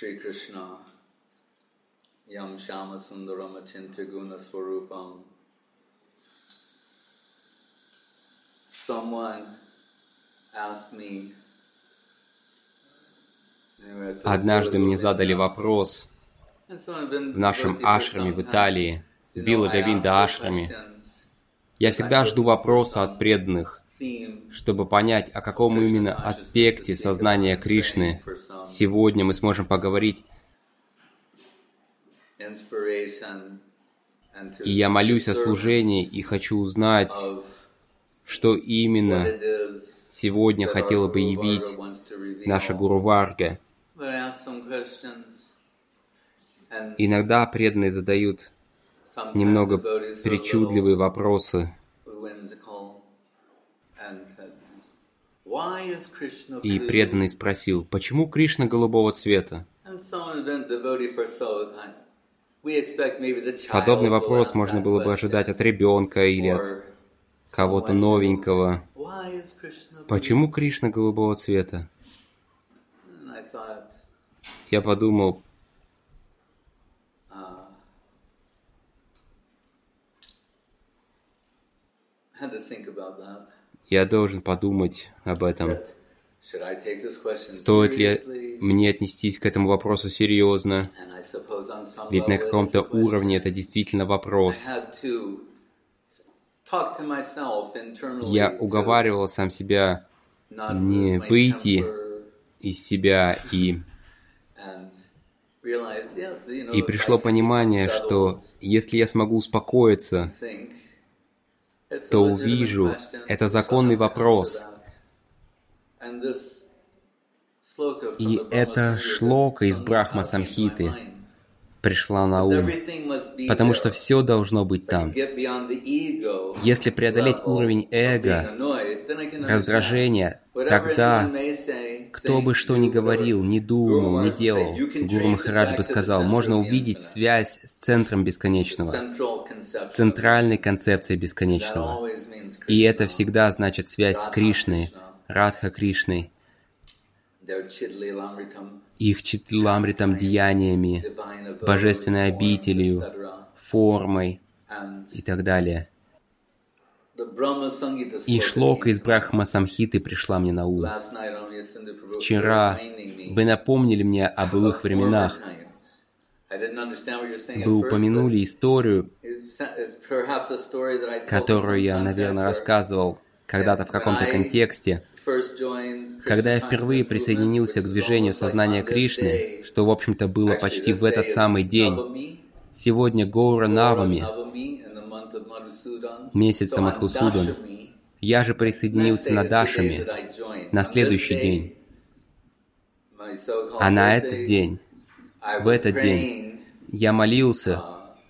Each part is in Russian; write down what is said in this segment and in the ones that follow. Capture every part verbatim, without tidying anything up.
Shri Krishna Yam Shama Sundaram Achintya Guna Swarupam. Someone asked me. Однажды мне задали вопрос в нашем ашраме в Италии, в Вилла Говинда ашраме. Я всегда жду вопроса от преданных, чтобы понять, о каком именно аспекте сознания Кришны сегодня мы сможем поговорить. И я молюсь о служении и хочу узнать, что именно сегодня хотела бы явить наша Гуру Варга. Иногда преданные задают немного причудливые вопросы. И преданный спросил, почему Кришна голубого цвета? Подобный вопрос можно было бы ожидать от ребенка или от кого-то новенького. Почему Кришна голубого цвета? Я подумал, я должен подумать об этом. Стоит ли мне отнестись к этому вопросу серьезно? Ведь на каком-то уровне это действительно вопрос. Я уговаривал сам себя не выйти из себя, и, и пришло понимание, что если я смогу успокоиться, то увижу, это законный вопрос. И эта шлока из Брахма Самхиты пришла на ум, потому что все должно быть там. Если преодолеть уровень эго, раздражения, тогда кто бы что ни говорил, ни думал, ни делал, Гуру Махарадж бы сказал, можно увидеть связь с центром бесконечного, с центральной концепцией бесконечного. И это всегда значит связь с Кришной, Радха Кришной, их читламритам деяниями, божественной обителью, формой и так далее. И шлока из Брахма Самхиты пришла мне на ум. Вчера вы напомнили мне о былых временах. Вы упомянули историю, которую я, наверное, рассказывал когда-то в каком-то контексте. Когда я впервые присоединился к движению сознания Кришны, что, в общем-то, было почти в этот самый день, сегодня Гаура Навами, месяца Мадхусудан, я же присоединился на Дашами на следующий день. А на этот день, в этот день, я молился,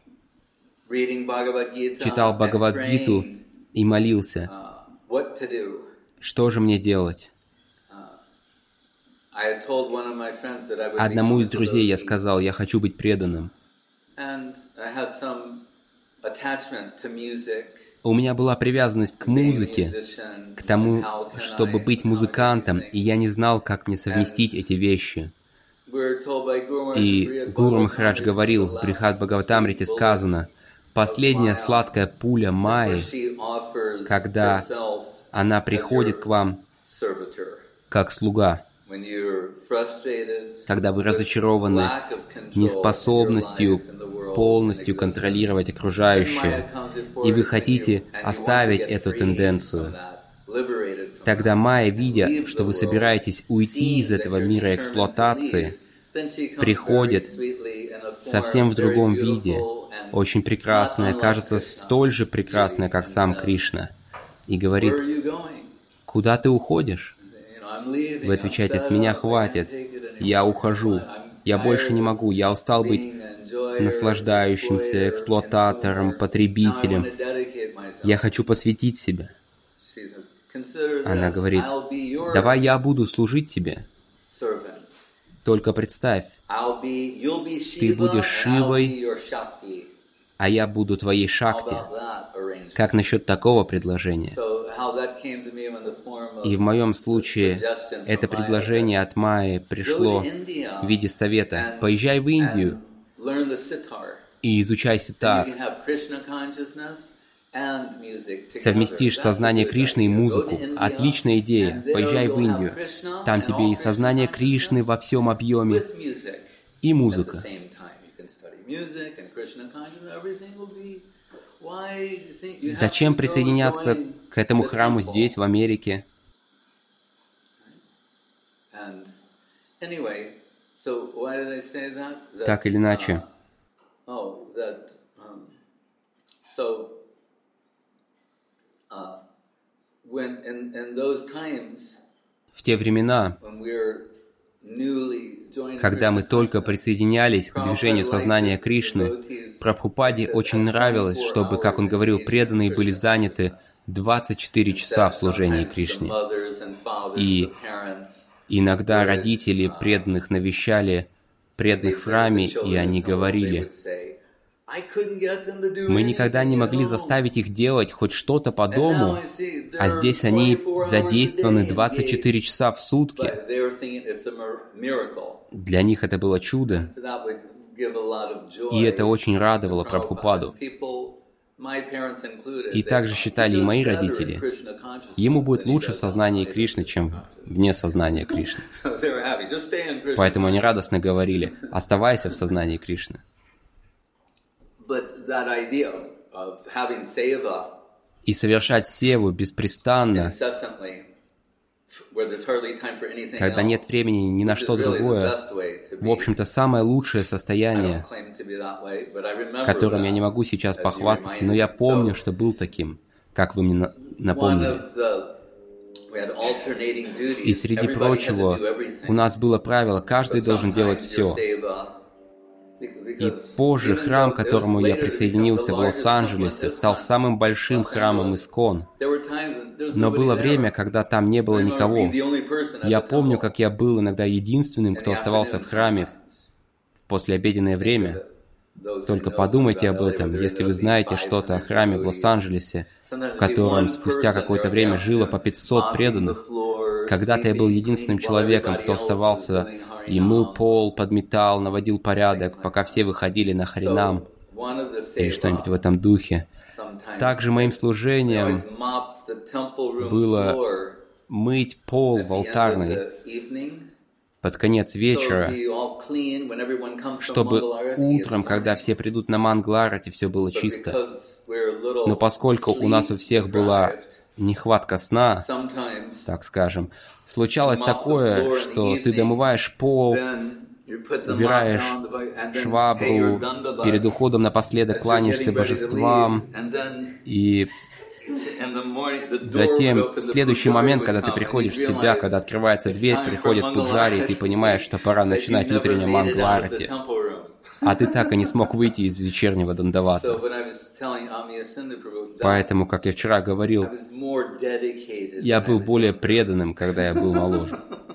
читал Бхагавад-гиту и молился. Что же мне делать? Одному из друзей я сказал, я хочу быть преданным. У меня была привязанность к музыке, к тому, чтобы быть музыкантом, и я не знал, как мне совместить эти вещи. И Гуру Махарадж говорил, в Брихад Бхагаватамрите сказано, последняя сладкая пуля Майи, когда она приходит к вам как слуга, когда вы разочарованы неспособностью полностью контролировать окружающее, и вы хотите оставить эту тенденцию. Тогда Майя, видя, что вы собираетесь уйти из этого мира эксплуатации, приходит совсем в другом виде, очень прекрасная, кажется, столь же прекрасная, как сам Кришна, и говорит, «Куда ты уходишь?» Вы отвечаете, «С меня хватит, я ухожу, я больше не могу, я устал быть наслаждающимся, эксплуататором, потребителем, я хочу посвятить себя». Она говорит, «Давай я буду служить тебе, только представь, ты будешь Шивой, а я буду твоей Шакти». Как насчет такого предложения? И в моем случае это предложение от Майи пришло в виде совета. Поезжай в Индию и изучай ситар. Совместишь сознание Кришны и музыку. Отличная идея. Поезжай в Индию. Там тебе и сознание Кришны во всем объеме, и музыка. Зачем присоединяться к этому храму здесь, в Америке? Так или иначе. В те времена, когда мы только присоединялись к движению сознания Кришны, Прабхупаде очень нравилось, чтобы, как он говорил, преданные были заняты двадцать четыре часа в служении Кришне. И иногда родители преданных навещали преданных в храме, и они говорили: мы никогда не могли заставить их делать хоть что-то по дому, а здесь они задействованы двадцать четыре часа в сутки. Для них это было чудо, и это очень радовало Прабхупаду. И также считали и мои родители. Ему будет лучше в сознании Кришны, чем вне сознания Кришны. Поэтому они радостно говорили: оставайся в сознании Кришны. И совершать севу беспрестанно, когда нет времени ни на что другое, в общем-то, самое лучшее состояние, которым я не могу сейчас похвастаться, но я помню, что был таким, как вы мне напомнили. И среди прочего, у нас было правило: каждый должен делать все. И позже храм, к которому я присоединился в Лос-Анджелесе, стал самым большим храмом ИСККОН. Но было время, когда там не было никого. Я помню, как я был иногда единственным, кто оставался в храме в послеобеденное время. Только подумайте об этом, если вы знаете что-то о храме в Лос-Анджелесе, в котором спустя какое-то время жило по пятьсот преданных. Когда-то я был единственным человеком, кто оставался и мыл пол, подметал, наводил порядок, пока все выходили на харинам или что-нибудь в этом духе. Также моим служением было мыть пол в алтарной под конец вечера, чтобы утром, когда все придут на Мангаларати, все было чисто. Но поскольку у нас у всех была нехватка сна, так скажем, случалось такое, что ты домываешь пол, убираешь швабру, перед уходом напоследок кланяешься божествам, и затем в следующий момент, когда ты приходишь в себя, когда открывается дверь, приходит пуджари, и ты понимаешь, что пора начинать утреннее Мангаларати. А ты так и не смог выйти из вечернего дандавата. Поэтому, как я вчера говорил, я был более преданным, когда я был моложе.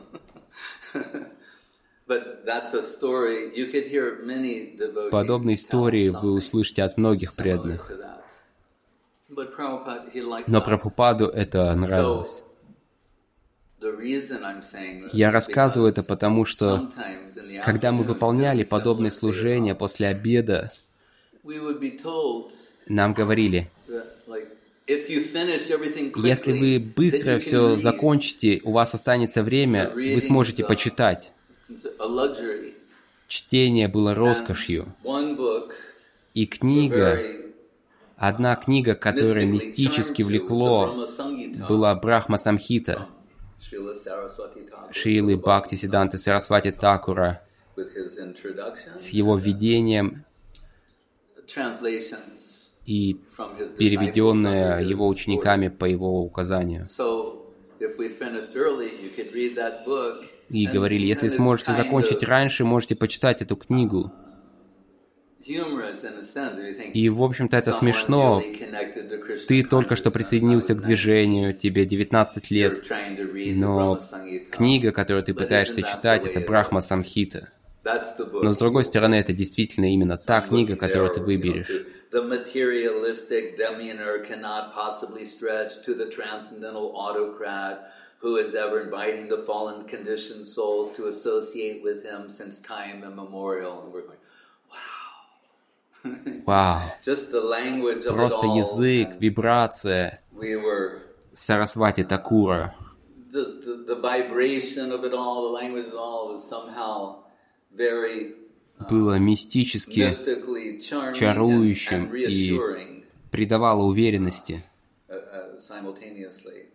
Подобные истории вы услышите от многих преданных. Но Прабхупаду это нравилось. Я рассказываю это потому, что когда мы выполняли подобные служения после обеда, нам говорили: если вы быстро все закончите, у вас останется время, вы сможете почитать. Чтение было роскошью. И книга, одна книга, которая мистически влекло, была Брахма-самхита Шрилы Бхактисиданты Сарасвати Такура с его введением и переведенная его учениками по его указанию. И говорили: если сможете закончить раньше, можете почитать эту книгу. И, в общем-то, это смешно. Ты только что присоединился к движению, тебе девятнадцать лет, но книга, которую ты пытаешься читать, это Брахма-самхита. Но с другой стороны, это действительно именно та книга, которую ты выберешь. The materialistic demeanor cannot possibly stretch to the transcendental autocrat who is ever inviting the fallen conditioned souls to associate with him since time immemorial. And we're going, wow. Вау. Just the language of Просто it all. язык, вибрация We were, Сарасвати Такура. just the, the vibration of it all, the language of it all was somehow very Было мистически mystically charming чарующим and, and и reassuring придавало уверенности. uh, uh, simultaneously.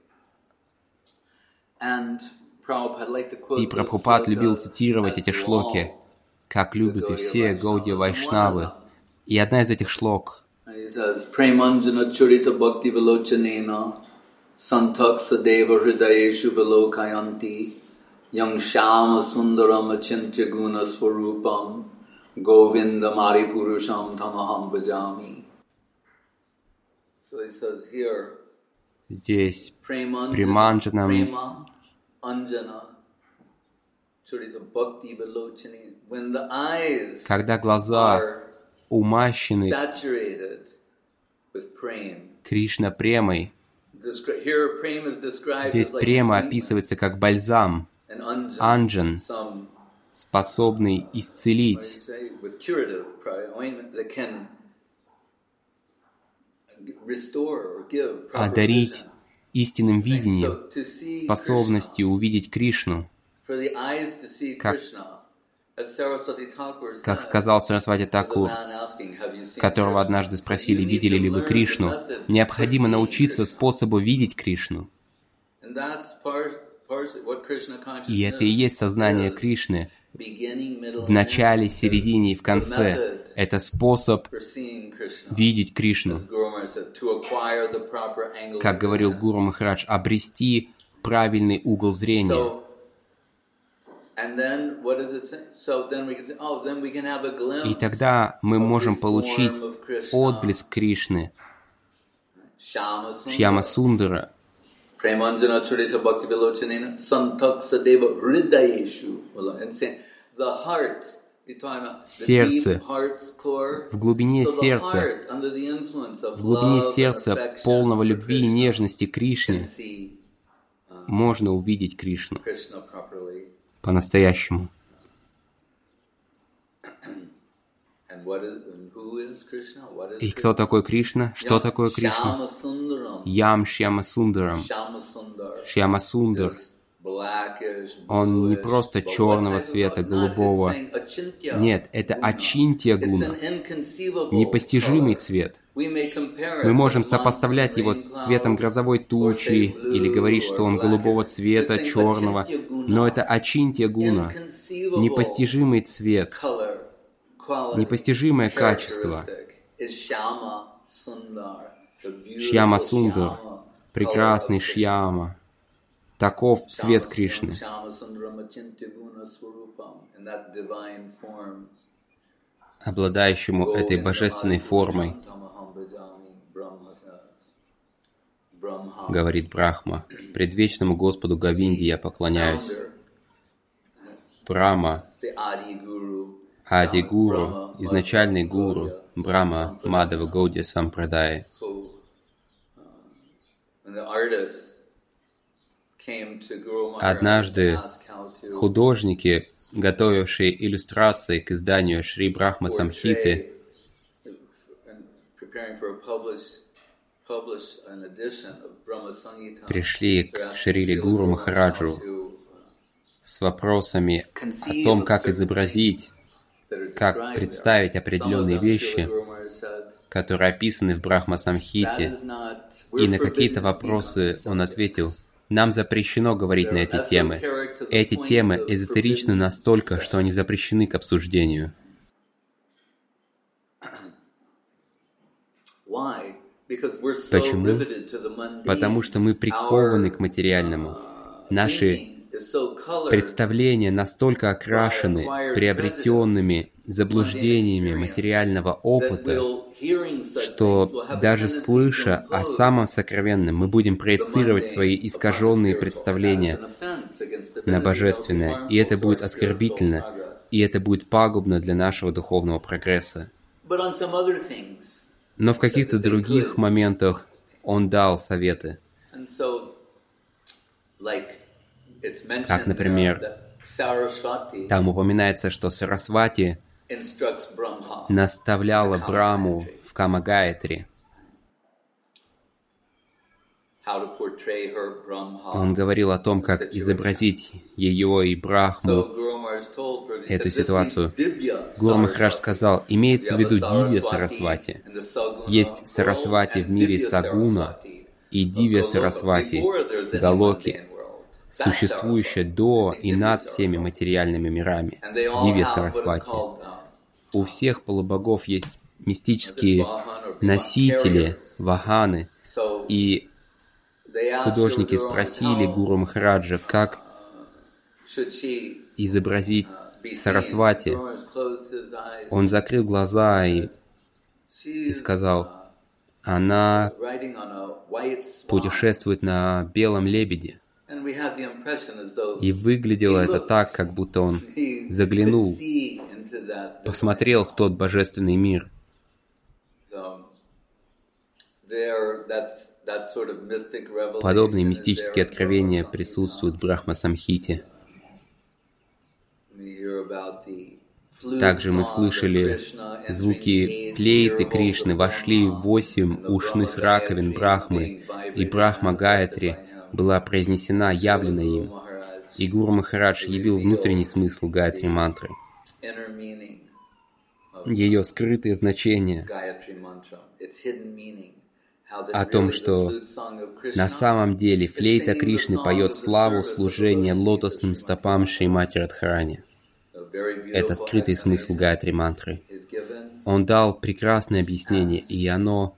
And Prabhupada liked to quote И those Прабхупад любил slokas цитировать as эти do шлоки, all как любят и все Гаудия Вайшнавы. И одна из этих шлок And he says, Premanjana Churita Bhakti Vilochanena Santak Sadeva Hridayeshu Vilokayanti Yang Shama Sundaram Achintya Guna Swarupam Govinda Mari Purusham Tamaham Bhajami. So he says here, здесь Premanjana Преманджанам, Prema Anjana Churita Bhakti Vilochanena. When the eyes когда глаза are умащены saturated with prema. Кришна премой, Descri- Here, prema is described здесь as like према ointment, описывается как бальзам, an unjan, анджан, some, способный what do you исцелить, say, with curative probably, ointment that can restore or give proper одарить vision. истинным видением, So, to see способностью увидеть Кришну. Krishna, for the eyes to see Как- Krishna, as Saraswati Thakur said, Как сказал Сарасвати to the Такур, man asking, "Have you seen которого Krishna?" однажды He said, спросили, "You need видели to ли вы learn the Кришну, method необходимо for seeing научиться Krishna." способу видеть Кришну. And that's part, part of what Krishna consciousness И это и есть сознание is. Кришны Beginning, middle, в начале, and end середине и в is the конце. method Это способ for seeing Krishna. видеть Кришну. As Guru Maharaj said, to acquire the proper angle Как of говорил vision. Гуру Махарадж, обрести правильный угол зрения. So, and then what does it say? So then we can say, oh, then we can have a glimpse И тогда мы of можем the получить form of Krishna. отблеск Кришны, Shama Sundara. Шьяма Сундара, Premanjana Charita Bhakti Vilochanena Santak Sadeva Hridayeshu. And saying, the heart, you're talking about В the сердце, deep heart's core. в глубине So the сердца, heart, under the influence of в глубине love and сердца, affection полного for любви и Krishna, нежности к can Кришне, see можно увидеть Кришну Krishna properly. по-настоящему. And what is, and who is Krishna? What is И кто Krishna? такой Кришна? Что такое Кришна? Shama Sundaram. Ям Шьяма Сундарам. Shama Sundar. Шьяма Сундар. Is blackish, Он не bluish, просто but what черного type of- цвета, not голубого. saying achintya Нет, это guna. Ачинтья It's гуна, an inconceivable непостижимый color. цвет. We may compare it Мы to можем monsoon сопоставлять его rain с цветом cloud, грозовой or say тучи blue или говорить, or что он black. голубого цвета, We're saying черного, achintya guna, но это Ачинтья гуна, inconceivable непостижимый цвет, color, quality, непостижимое качество. characteristic is Shama Sundar, the beautiful Шьяма Сундар, Shama прекрасный color of Krishna. Шьяма. Таков цвет Shama Кришны. Shama Sundaram Achintya Guna Swarupam, in that divine form. Обладающему этой божественной формой, говорит Брахма, предвечному Господу Говинде я поклоняюсь. Брахма, Ади Гуру, изначальный гуру, Брахма, Мадава Гаудия Сампрадай. Однажды художники, готовившие иллюстрации к изданию Шри Брахма Самхиты, пришли к Шриле Гуру Махараджу с вопросами о том, как изобразить, как представить определенные вещи, которые описаны в Брахма Самхите. И на какие-то вопросы он ответил: нам запрещено говорить на эти темы. Эти темы эзотеричны настолько, что они запрещены к обсуждению. Почему? Потому что мы прикованы к материальному. Наши представления настолько окрашены приобретенными заблуждениями материального опыта, что даже слыша о самом сокровенном, мы будем проецировать свои искаженные представления на божественное, и это будет оскорбительно и это будет пагубно для нашего духовного прогресса. Но в каких-то других моментах он дал советы. Как, например, там упоминается, что Сарасвати наставляла Брахму в Кама-гаятри. Он говорил о том, как изобразить ее и Брахму, эту ситуацию. Гуру Махарадж сказал, имеется в виду Дивья Сарасвати. Есть Сарасвати в мире Сагуна и Дивья Сарасвати Галоки, существующая до и над всеми материальными мирами. Дивья Сарасвати. У всех полубогов есть мистические носители, ваханы, и художники спросили Гуру Махараджа, как изобразить Сарасвати. Он закрыл глаза и, и сказал, она путешествует на белом лебеде. И выглядело это так, как будто он заглянул, посмотрел в тот божественный мир. Подобные мистические откровения присутствуют в Брахма-самхите. Также мы слышали звуки флейты Кришны, вошли в восемь ушных раковин Брахмы, и Брахма-гаятри была произнесена, явлена им. И Гуру Махарадж явил внутренний смысл гаятри мантры, ее скрытое значение, о том, что на самом деле флейта Кришны поет славу служения лотосным стопам Шримати Радхарани. Это скрытый смысл гаятри мантры. Он дал прекрасное объяснение, и оно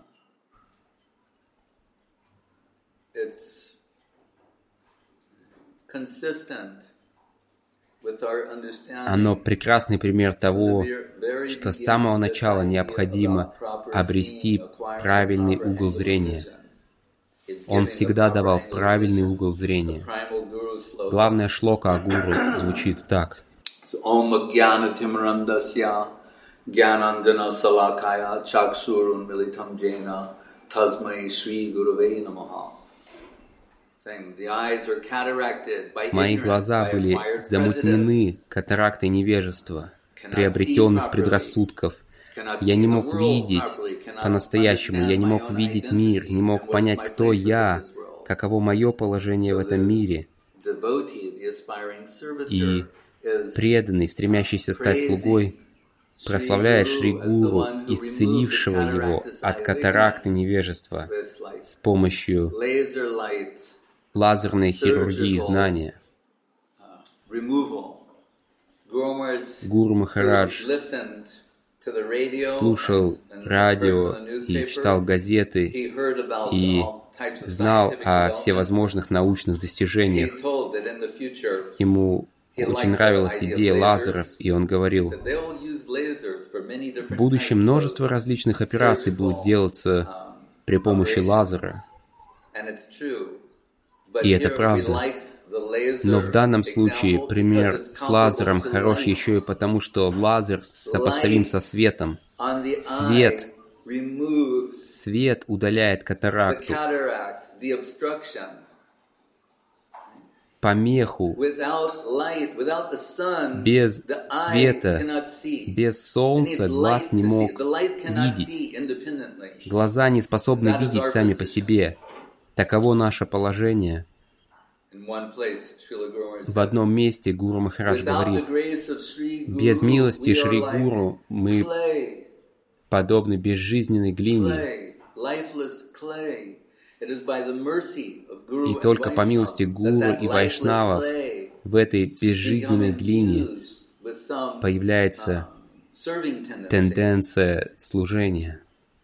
Оно прекрасный пример того, что с самого начала необходимо обрести правильный угол зрения. Он всегда давал правильный угол зрения. Главная шлока о гуру звучит так. Мои глаза были замутнены катарактой невежества, приобретенных предрассудков. Я не мог видеть по-настоящему, я не мог видеть мир, не мог понять, кто я, каково мое положение в этом мире. И преданный, стремящийся стать слугой, прославляет Шри Гуру, исцелившего его от катаракты невежества с помощью лазерной хирургии знания. Гуру Махарадж слушал радио и читал газеты и знал о всевозможных научных достижениях. Ему очень нравилась идея лазеров, и он говорил, в будущем множество различных операций будет делаться при помощи лазера. И это правда. Но в данном случае пример с лазером хорош еще и потому, что лазер сопоставим со светом. Свет, свет удаляет катаракту, помеху. Без света, без солнца глаз не мог видеть. Глаза не способны видеть сами по себе. Таково наше положение. В одном месте Гуру Махарадж говорит, без милости Шри Гуру мы подобны безжизненной глине. И только по милости Гуру и Вайшнавов в этой безжизненной глине появляется тенденция служения.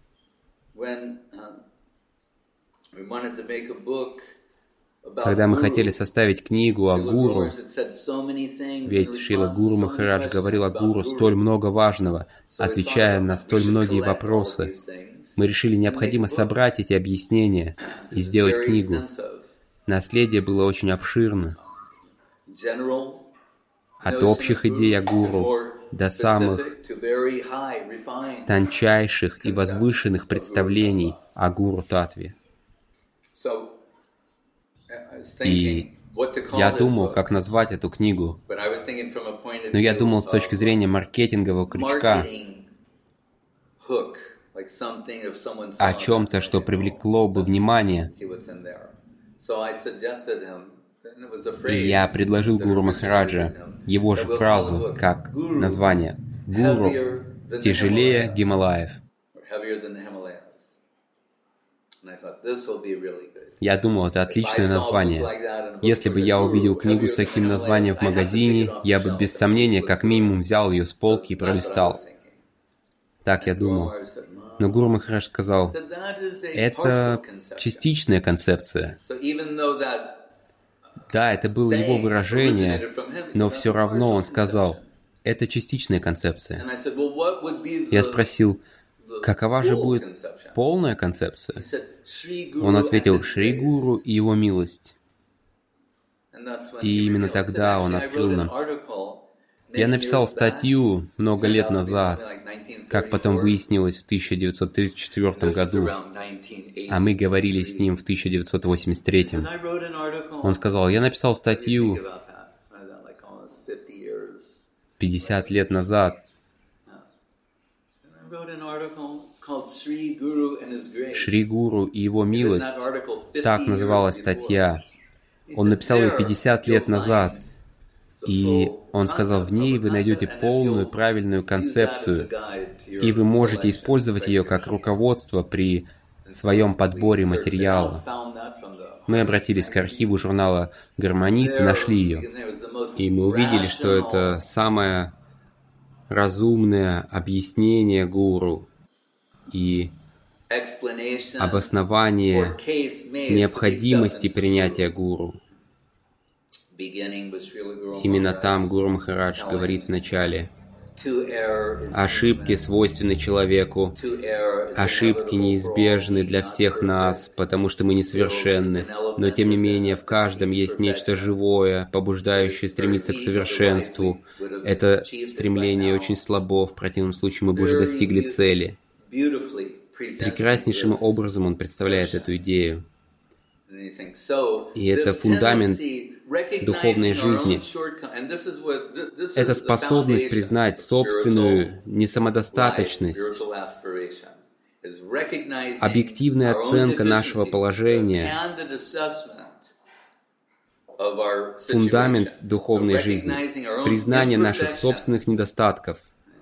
Когда мы хотели составить книгу о Гуру, ведь Шрила Гуру Махарадж говорил о Гуру столь много важного, отвечая на столь многие вопросы, мы решили, необходимо собрать эти объяснения и сделать книгу. Наследие было очень обширно. от общих идей о гуру до самых тончайших и возвышенных представлений о гуру-татве. И я думал, как назвать эту книгу, но я думал с точки зрения маркетингового крючка о чем-то, что привлекло бы внимание. И я предложил Гуру Махараджа его же фразу, как название: «Гуру тяжелее Гималаев». Я думал, это отличное название. Если бы я увидел книгу с таким названием в магазине, я бы без сомнения как минимум взял ее с полки и пролистал. Так я думал. Но Гуру Махарадж сказал: это частичная концепция. Да, это было его выражение, но все равно он сказал: это частичная концепция. Я спросил: какова же будет полная концепция? Он ответил: Шри Гуру и его милость. И именно тогда он открыл нам. Я написал статью много лет назад, как потом выяснилось в тысяча девятьсот тридцать четвёртом году, а мы говорили с ним в тысяча девятьсот восемьдесят третьем. Он сказал: я написал статью пятьдесят лет назад. Шри Гуру и его милость, так называлась статья. Он написал ее пятьдесят лет назад. И он сказал: в ней вы найдете полную правильную концепцию, и вы можете использовать ее как руководство при своем подборе материала. Мы обратились к архиву журнала «Гармонист» и нашли ее. И мы увидели, что это самое разумное объяснение гуру и обоснование необходимости принятия гуру. Именно там Гуру Махарадж говорит в начале: ошибки свойственны человеку, ошибки неизбежны для всех нас, потому что мы несовершенны, но тем не менее в каждом есть нечто живое, побуждающее стремиться к совершенству. Это стремление очень слабо, в противном случае мы бы уже достигли цели. Прекраснейшим образом он представляет эту идею. И это фундамент духовной жизни. Это способность признать собственную несамодостаточность, объективная оценка нашего положения, фундамент духовной жизни, признание наших собственных недостатков.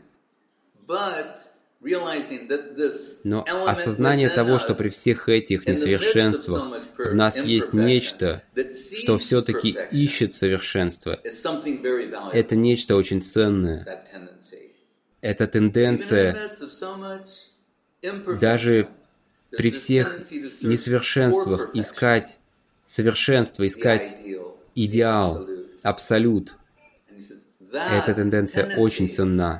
Но осознание того, что при всех этих несовершенствах в нас есть нечто, что все-таки ищет совершенство, это нечто очень ценное. Эта тенденция, даже при всех несовершенствах, искать совершенство, искать идеал, абсолют, эта тенденция очень ценна.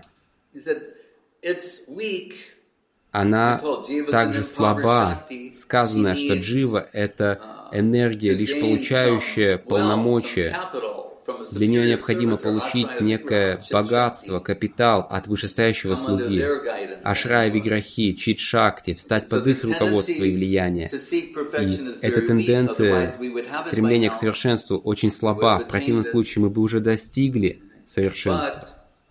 Она также слаба. Сказано, что джива — это энергия, лишь получающая полномочия. Для нее необходимо получить некое богатство, капитал от вышестоящего слуги, ашрая виграхи, чит-шакти, встать под их руководство и влияние. И эта тенденция, стремление к совершенству очень слаба. В противном случае мы бы уже достигли совершенства.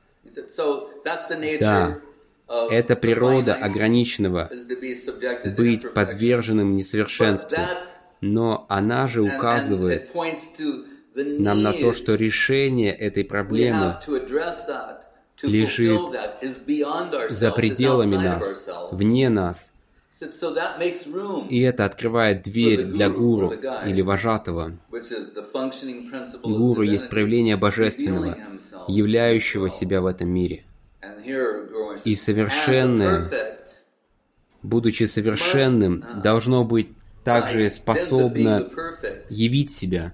Да. Это природа ограниченного, быть подверженным несовершенству. Но она же указывает нам на то, что решение этой проблемы лежит за пределами нас, вне нас. И это открывает дверь для гуру или вожатого. Гуру есть проявление божественного, являющего себя в этом мире. И совершенное, будучи совершенным, должно быть также способно явить себя.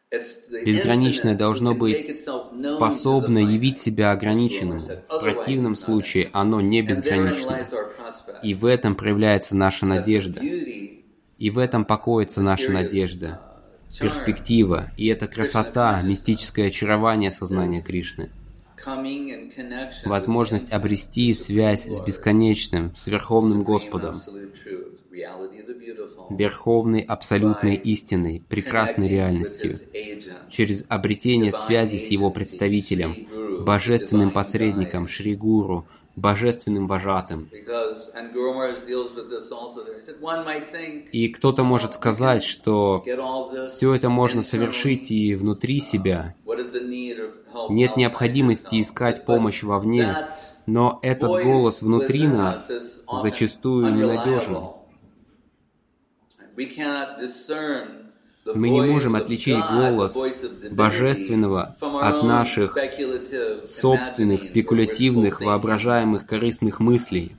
Безграничное должно быть способно явить себя ограниченному. В противном случае оно не безгранично. И в этом проявляется наша надежда. И в этом покоится наша надежда, перспектива. И это красота, мистическое очарование сознания Кришны. Возможность обрести связь с бесконечным, с Верховным Господом, Верховной абсолютной истиной, прекрасной реальностью, через обретение связи с Его представителем, божественным посредником, Шри Гуру, божественным вожатым. И кто-то может сказать, что все это можно совершить и внутри себя. Нет необходимости искать помощь вовне, но этот голос внутри нас зачастую ненадежен. Мы не можем отличить голос Божественного от наших собственных, спекулятивных, воображаемых корыстных мыслей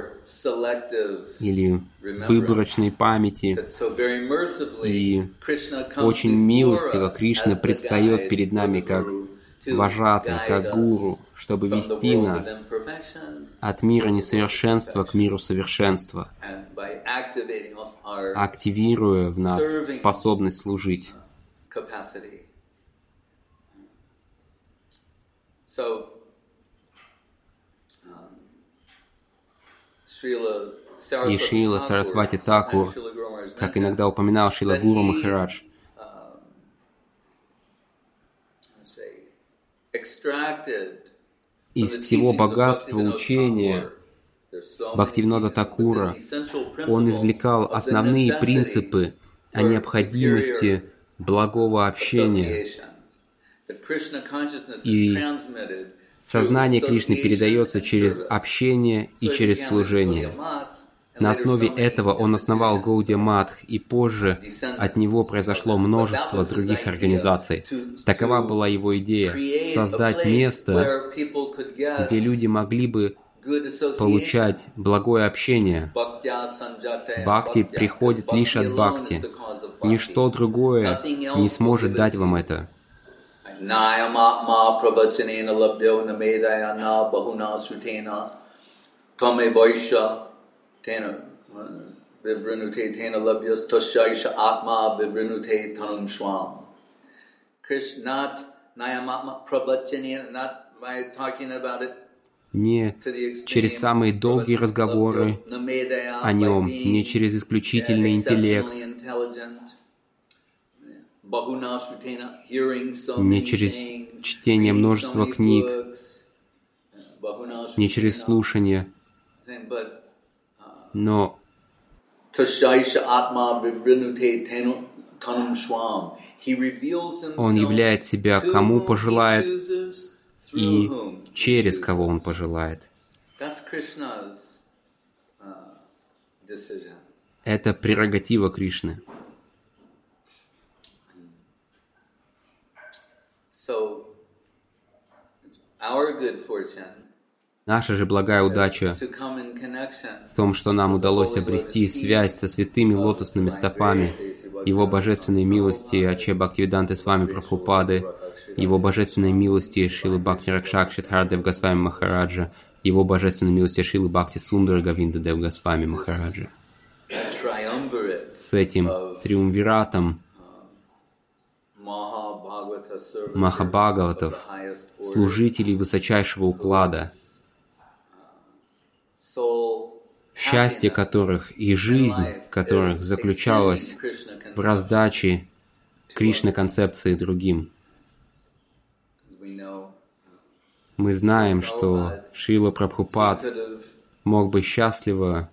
или выборочной памяти. И очень милостиво Кришна предстает перед нами как вожатый, как гуру, чтобы вести нас от мира несовершенства к миру совершенства, активируя в нас способность служить. И Шрила Сарасвати Такур, как иногда упоминал Шрила Гуру Махарадж, из всего богатства учения Бхактивинода Такура он извлекал основные принципы о необходимости благого общения. И сознание Кришны передается через общение и через служение. На основе этого он основал Гаудия Матх, и позже от него произошло множество других организаций. Такова была его идея — создать место, где люди могли бы получать благое общение. Бхакти приходит лишь от бхакти. Ничто другое не сможет дать вам это. Не через самые долгие разговоры о нем, не через исключительный интеллект, не через чтение множества книг, не через слушание, но он являет себя кому пожелает и через кого он пожелает. Это прерогатива Кришны. Наша же благая удача в том, что нам удалось обрести связь со святыми лотосными стопами Его божественной милости Аче Бхактивиданты Свами Прабхупады, Его божественной милости Шрилы Бхакти Ракшак Шидхардев Госвами Махараджа, Его божественной милости Шрилы Бхакти Сундара Говинда Дев Госвами Махараджа. С этим триумвиратом Махабхагаватов, служителей высочайшего уклада, счастье которых и жизнь которых заключалась в раздаче Кришна-концепции другим. Мы знаем, что Шрила Прабхупад мог бы счастливо,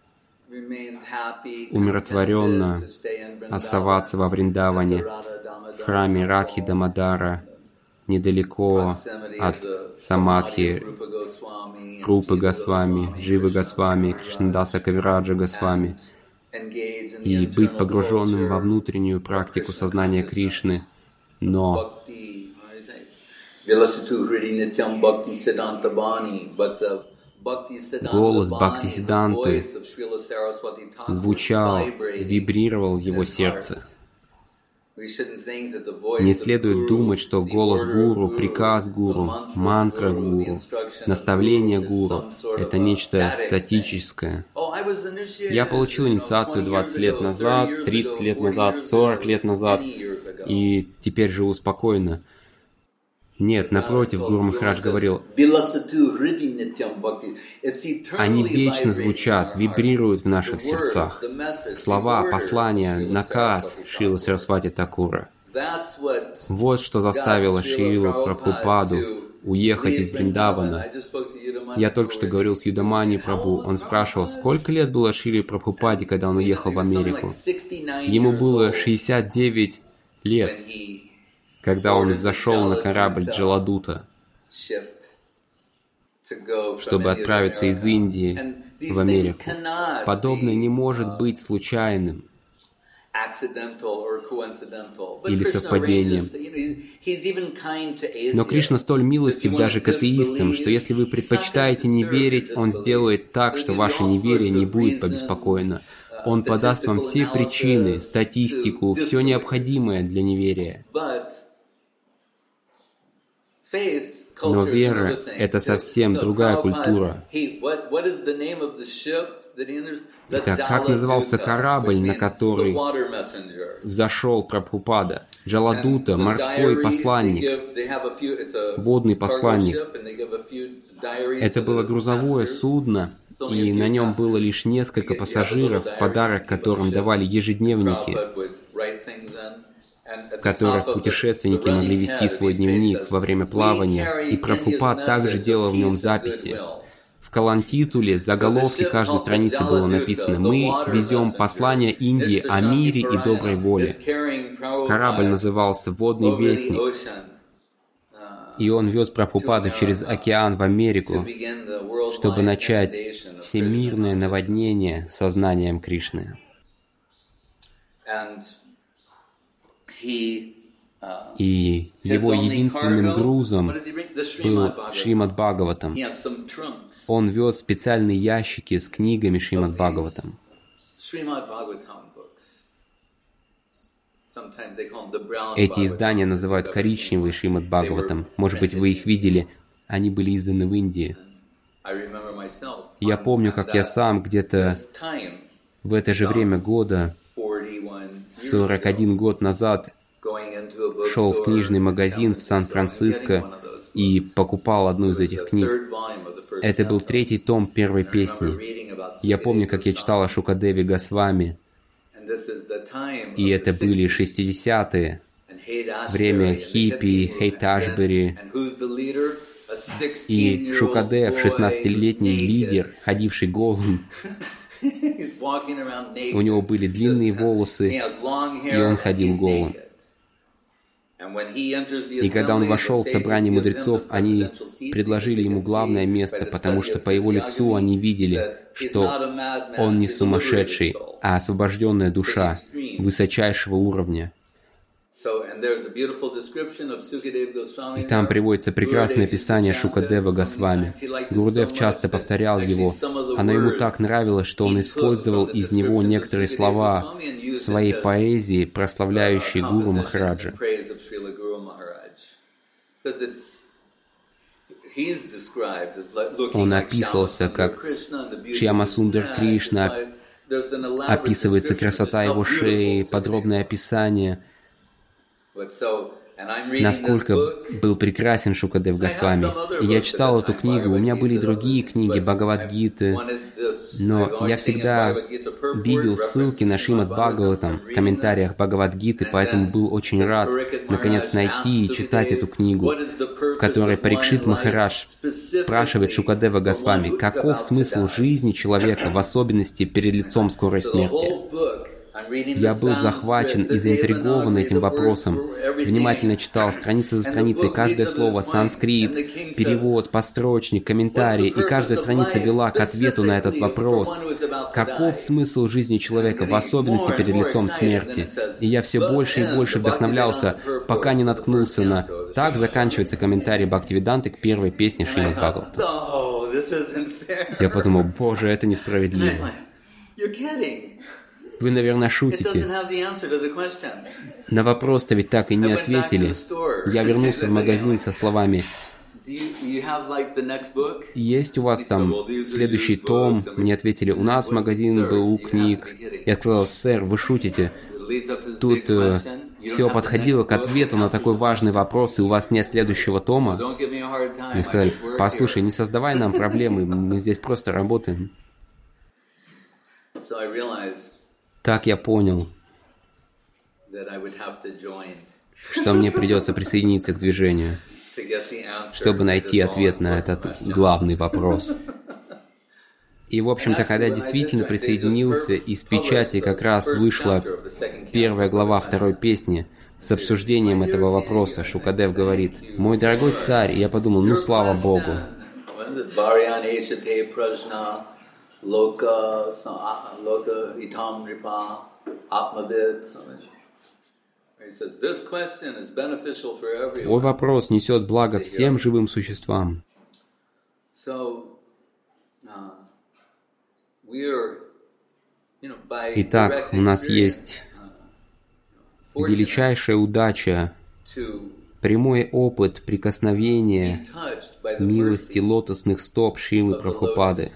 умиротворенно оставаться во Вриндаване, в храме Радхи Дамодара, недалеко от Самадхи Рупы Госвами, Дживы Госвами, Кришнадаса Кавираджа Госвами, и быть погруженным во внутреннюю практику сознания Кришны, но голос Бхактисиданты звучал, вибрировал в его сердце. Не следует думать, что голос гуру, приказ гуру, мантра гуру, наставление гуру – это нечто статическое. Я получил инициацию двадцать лет назад, тридцать лет назад, сорок лет назад, и теперь живу спокойно. Нет, напротив, Гуру Махарадж говорил, они вечно звучат, вибрируют в наших сердцах. Слова, послания, наказ Шрилы Сарасвати Такура. Вот что заставило Шрилу Прабхупаду уехать из Вриндавана. Я только что говорил с Юдамани Прабху. Он спрашивал, сколько лет было Шриле Прабхупаде, когда он уехал в Америку. Ему было шестьдесят девять лет, когда он взошел на корабль Джаладута, чтобы отправиться из Индии в Америку. Подобное не может быть случайным или совпадением. Но Кришна столь милостив даже к атеистам, что если вы предпочитаете не верить, Он сделает так, что ваше неверие не будет побеспокоено. Он подаст вам все причины, статистику, все необходимое для неверия. Но вера — это совсем другая культура. Итак, как назывался корабль, на который взошел Прабхупада? Джаладута, морской посланник, водный посланник. Это было грузовое судно, и на нем было лишь несколько пассажиров, в подарок которым давали ежедневники, в которых путешественники могли вести свой дневник во время плавания, и Прабхупад также делал в нем записи. В Калантитуле заголовке каждой страницы было написано «Мы везем послание Индии о мире и доброй воле». Корабль назывался «Водный вестник», и он вез Прабхупаду через океан в Америку, чтобы начать всемирное наводнение сознанием Кришны. И его единственным грузом был Шримад Бхагаватам. Он вез специальные ящики с книгами Шримад Бхагаватам. Эти издания называют коричневый Шримад Бхагаватам. Может быть, вы их видели. Они были изданы в Индии. Я помню, как я сам где-то в это же время года, сорок один год назад, шел в книжный магазин в Сан-Франциско и покупал одну из этих книг. Это был третий том первой песни. Я помню, как я читал о Шукадеве Госвами. И это были шестидесятые, время хиппи, Хейташбери. И Шукадев, шестнадцатилетний лидер, ходивший голым. У него были длинные волосы, и он ходил голым. И когда он вошел в собрание мудрецов, они предложили ему главное место, потому что по его лицу они видели, что он не сумасшедший, а освобожденная душа высочайшего уровня. И там приводится прекрасное описание Шукадева Госвами. Гурудев часто повторял его. Оно ему так нравилось, что он использовал из него некоторые слова в своей поэзии, прославляющей Гуру Махараджа. Он описывался как Шьямасундар Кришна, описывается красота его шеи, подробное описание. Насколько был прекрасен Шукадев Госвами. И я читал эту книгу, у меня были и другие книги, Бхагавад-гиты, но я всегда видел ссылки на Шримад Бхагаватам в комментариях Бхагавад-гиты, поэтому был очень рад, наконец, найти и читать эту книгу, в которой Парикшит Махарадж спрашивает Шукадева Госвами, каков смысл жизни человека, в особенности перед лицом скорой смерти. Я был захвачен и заинтригован этим вопросом. Внимательно читал страница за страницей, каждое слово, санскрит, перевод, построчник, комментарий, и каждая страница вела к ответу на этот вопрос. Каков смысл жизни человека, в особенности перед лицом смерти? И я все больше и больше вдохновлялся, пока не наткнулся на... Так заканчивается комментарий Бхактивиданты к первой песне Шримад Бхагаватам. Я подумал, боже, это несправедливо. Вы, наверное, шутите. На вопрос-то ведь так и не ответили. Я вернулся в магазин со словами: есть у вас там следующий том? Мне ответили: у нас магазин БУ книг. Я сказал: сэр, вы шутите. Тут э, все подходило к ответу на такой важный вопрос, и у вас нет следующего тома. Мне сказали: послушай, не создавай нам проблемы, мы здесь просто работаем. Так я понял, что мне придется присоединиться к движению, чтобы найти ответ на этот главный вопрос. И, в общем-то, когда я действительно присоединился, из печати как раз вышла первая глава второй песни с обсуждением этого вопроса. Шукадев говорит: «Мой дорогой царь», и я подумал: ну, слава Богу. Твой вопрос несет благо всем живым существам. Итак, у нас есть величайшая удача, прямой опыт прикосновения милости лотосных стоп Шрилы Прабхупады.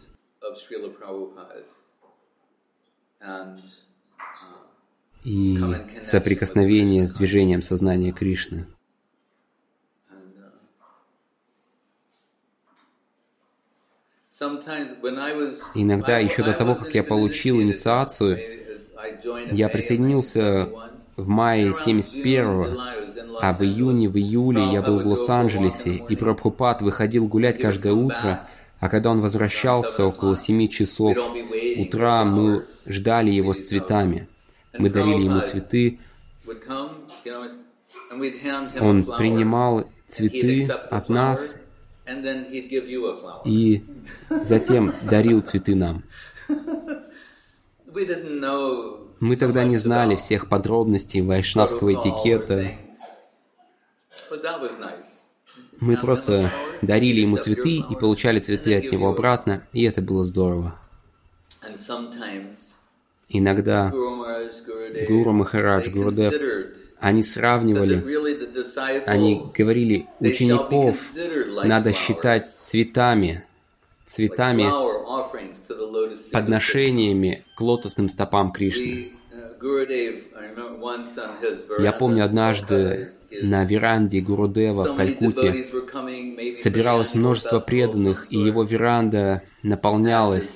И соприкосновение с движением сознания Кришны. Иногда, еще до того, как я получил инициацию, я присоединился в мае семьдесят первого, а в июне, в июле я был в Лос-Анджелесе, и Прабхупад выходил гулять каждое утро, а когда он возвращался около семи часов утра, мы ждали его с цветами. Мы дарили ему цветы, он принимал цветы от нас и затем дарил цветы нам. Мы тогда не знали всех подробностей вайшнавского этикета. Мы просто дарили ему цветы и получали цветы от него обратно, и это было здорово. Иногда Гуру Махарадж, Гурудев, они сравнивали, они говорили: учеников надо считать цветами, цветами, подношениями к лотосным стопам Кришны. Я помню, однажды на веранде Гурудева в Калькутте собиралось множество преданных, и его веранда наполнялась.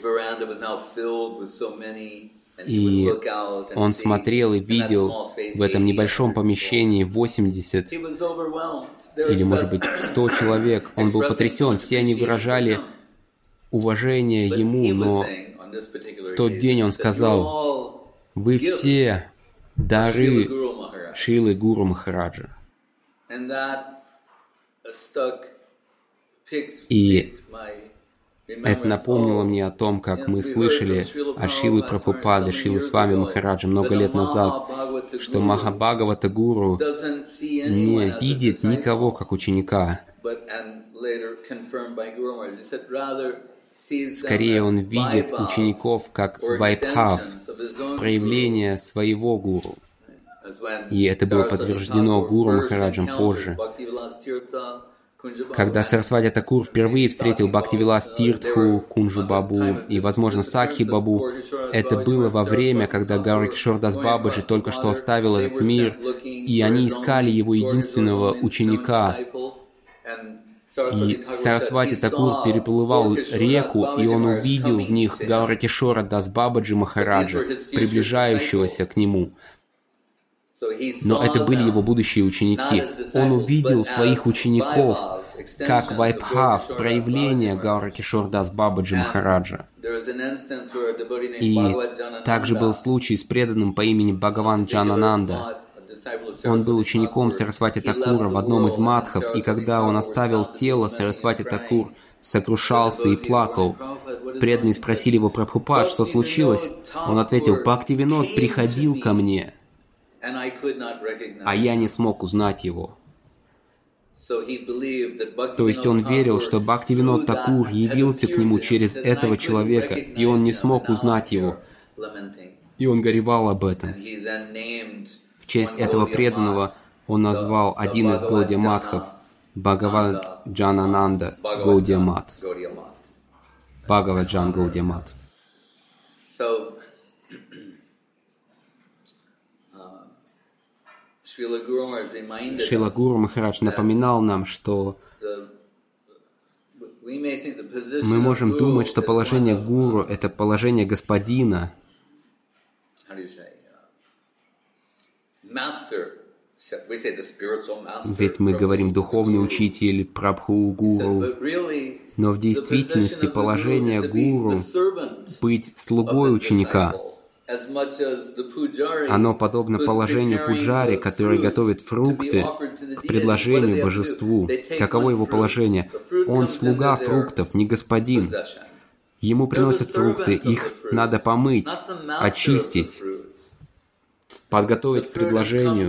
И он смотрел и видел в этом небольшом помещении восемьдесят или, может быть, сто человек. Он был потрясен, все они выражали уважение ему, но в тот день он сказал: «Вы все дары Шрилы Гуру Махараджа». И это напомнило мне о том, как мы слышали о Шриле Прабхупаде, Шриле Свами Махараджа много лет назад, что Махабхагавата Гуру не видит никого как ученика. Скорее, он видит учеников как вайбхав, проявление своего гуру. И это было подтверждено Гуру Махараджем позже. Когда Сарасвати Такур впервые встретил Бхактивилас Тиртху, Кунджу Бабу и, возможно, Сакхи Бабу, это было во время, когда Гаура Кишор Дас Бабаджи только что оставил этот мир, и они искали его единственного ученика. И Сарасвати Такур переплывал реку, и он увидел в них Гаура Кишора Дас Бабаджи Махараджа, приближающегося к нему. Но это были его будущие ученики. Он увидел своих учеников как вайбхав, проявление Гаура Кишор Дас Бабаджи Махараджа. И также был случай с преданным по имени Бхагаван Джанананда. Он был учеником Сарасвати Такура в одном из мадхов, и когда он оставил тело, Сарасвати Такур сокрушался и плакал. Преданные спросили его: Прабхупад, что случилось? Он ответил: Бхактивинод приходил ко мне, а я не смог узнать его. То есть он верил, что Бхактивинод Такур явился к нему через этого человека, и он не смог узнать его. И он горевал об этом. В честь этого преданного он назвал один из Гаудия-матхов Бхагаваджанананда Гаудия-мат. Бхагаваджан Гаудия-мат. Шрила Гуру Махарадж напоминал нам, что мы можем думать, что положение гуру – это положение господина. Ведь мы говорим «духовный учитель», «прабху гуру». Но в действительности положение гуру – быть слугой ученика. Оно подобно положению пуджари, который готовит фрукты к предложению божеству. Каково его положение? Он слуга фруктов, не господин. Ему приносят фрукты, их надо помыть, очистить, подготовить к предложению.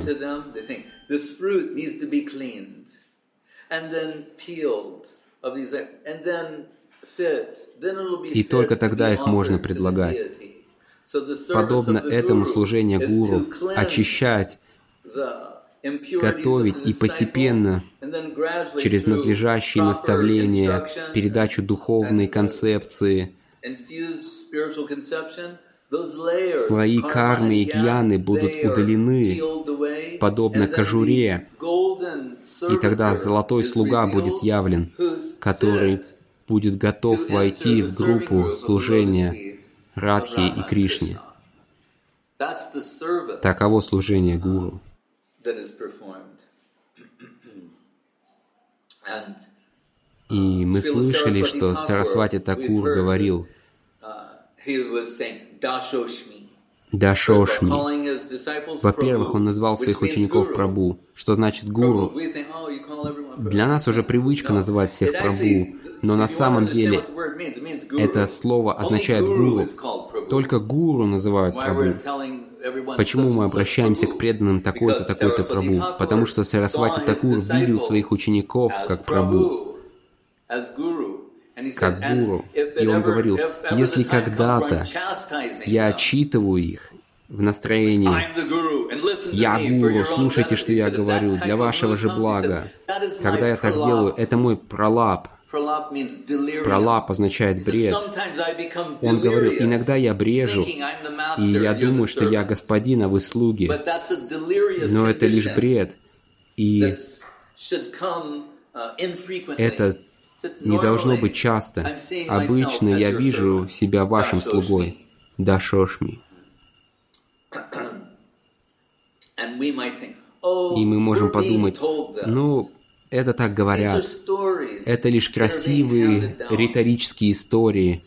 И только тогда их можно предлагать. Подобно этому служение гуру – очищать, готовить и постепенно, через надлежащие наставления, передачу духовной концепции, слои кармы и гьяны будут удалены, подобно кожуре, и тогда золотой слуга будет явлен, который будет готов войти в группу служения Радхе и Кришне. Таково служение гуру. И мы слышали, что Сарасвати Такур говорил Дашошми. Во-первых, он назвал своих учеников Прабху, что значит гуру. Для нас уже привычка называть всех Прабху, но на самом деле это слово означает гуру. Только гуру называют Прабху. Почему мы обращаемся к преданным такой-то, такой-то Прабху? Потому что Сарасвати Такур видел своих учеников как Прабху, как гуру. И он говорил, если когда-то я отчитываю их в настроении «Я гуру, слушайте, что я говорю, для вашего же блага». Когда я так делаю, это мой пралап. Пралап означает бред. Он говорил, иногда я брежу, и я думаю, что я господин, а вы слуги. Но это лишь бред. И это не должно быть часто. Обычно я вижу себя вашим слугой. Дашошми. И мы можем подумать, ну, это так говорят. Это лишь красивые риторические истории.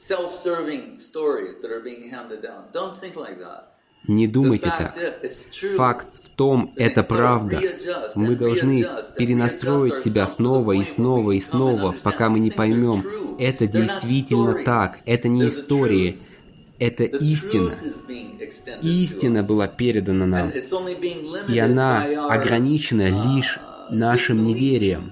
Не думайте так. Факт в том, это правда. Мы должны перенастроить себя снова и снова и снова, пока мы не поймем, это действительно так. Это не истории. Это истина. Истина была передана нам. И она ограничена лишь нашим неверием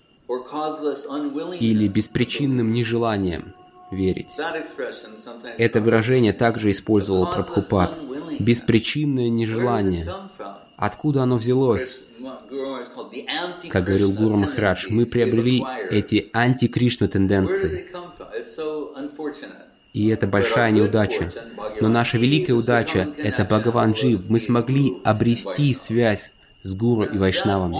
или беспричинным нежеланием верить. Это выражение также использовал Прабхупад. Беспричинное нежелание. Откуда оно взялось? Как говорил Гуру Махарадж, мы приобрели эти анти-Кришна тенденции. И это большая неудача. Но наша великая удача — это Бхагаван Джив. Мы смогли обрести связь с Гуру и Вайшнавами.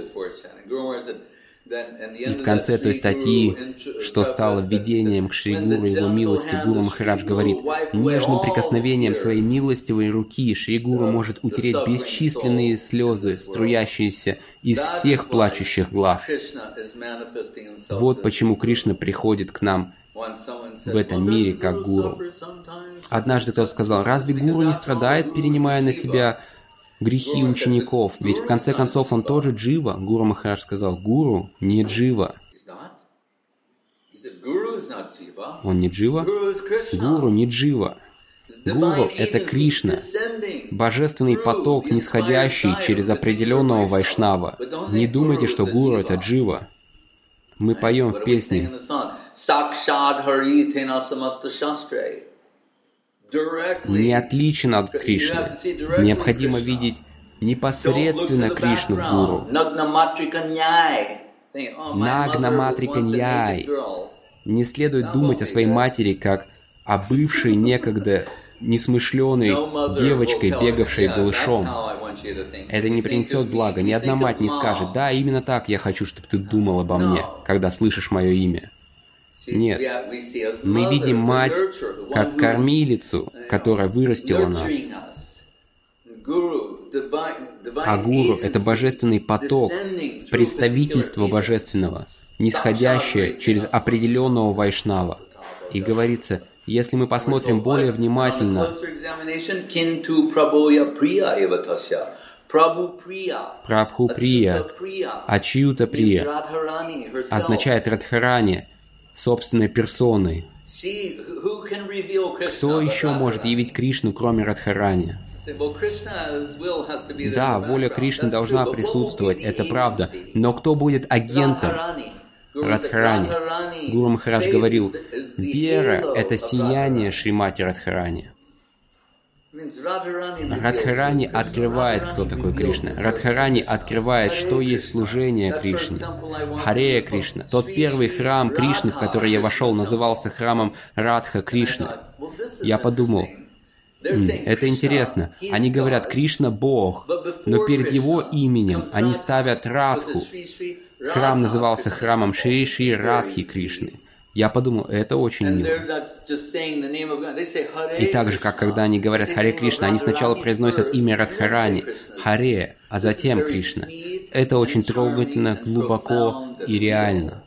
И в конце той статьи, что стало введением к Шри Гуру и его милости, Гуру Махарадж говорит, нежным прикосновением своей милостивой руки Шри Гуру может утереть бесчисленные слезы, струящиеся из всех плачущих глаз. Вот почему Кришна приходит к нам в этом мире как гуру. Однажды кто-то сказал, разве гуру не страдает, перенимая на себя грехи учеников? Ведь в конце концов он тоже джива. Гуру Махарадж сказал, гуру не джива. Он не джива? Гуру не джива. Гуру — это Кришна, божественный поток, нисходящий через определенного вайшнава. Не думайте, что гуру — это джива. Мы поем в песне не отличен от Кришны. Необходимо видеть непосредственно Кришну в гуру. Нагнаматриканьяй. Не следует думать о своей матери как о бывшей некогда несмышленой девочкой, бегавшей голышом. Это не принесет блага. Ни одна мать не скажет: да, именно так я хочу, чтобы ты думал обо мне, когда слышишь мое имя. Нет. Мы видим мать как кормилицу, которая вырастила нас. А гуру — это божественный поток, представительство божественного, нисходящее через определенного вайшнава. И говорится, если мы посмотрим более внимательно, Прабху Прия, Ачьюта Прия означает Радхарани, собственной персоной. Кто еще может явить Кришну, кроме Радхарани? Да, воля Кришны должна присутствовать, это правда. Но кто будет агентом? Радхарани. Гуру Махарадж говорил, вера — это сияние Шримати Радхарани. Радхарани открывает, кто такой Кришна. Радхарани открывает, что есть служение Кришне. Харея Кришна. Тот первый храм Кришны, в который я вошел, назывался храмом Радха Кришна. Я подумал, это интересно. Они говорят, Кришна — Бог, но перед Его именем они ставят Радху. Храм назывался храмом Шри Шри Радхи Кришны. Я подумал, это очень мило. И так же, как когда они говорят Харе Кришна, они сначала произносят имя Радхарани, Харе, а затем Кришна. Это очень трогательно, глубоко и реально.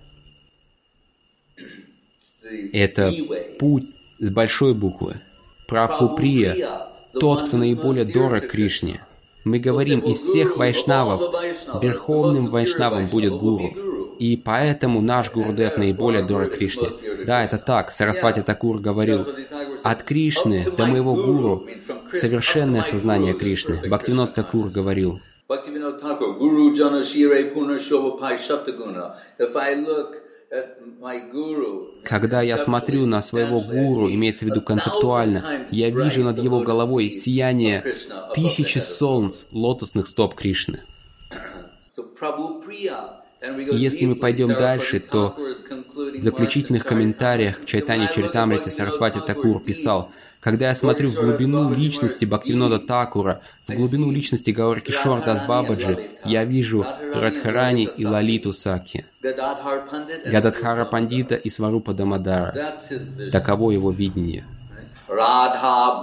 Это путь с большой буквы. Прабху Прия, тот, кто наиболее дорог Кришне. Мы говорим, из всех вайшнавов верховным вайшнавом будет гуру. И поэтому наш Гурудев наиболее дорог Кришне. Да, это так. Сарасвати Такур говорил, от Кришны до моего гуру совершенное сознание Кришны. Бхактивинод Такур говорил, когда я смотрю на своего гуру, имеется в виду концептуально, я вижу над его головой сияние тысячи солнц лотосных стоп Кришны. И если мы пойдем дальше, то в заключительных комментариях к Чайтанья Чаритамрите Сарасвати Такур писал, когда я смотрю в глубину личности Бхактивинода Такура, в глубину личности Гауракишор Дас Бабаджи, я вижу Радхарани и Лалиту Сакхи, Гададхара Пандита и Сварупа Дамодара. Таково его видение. Радха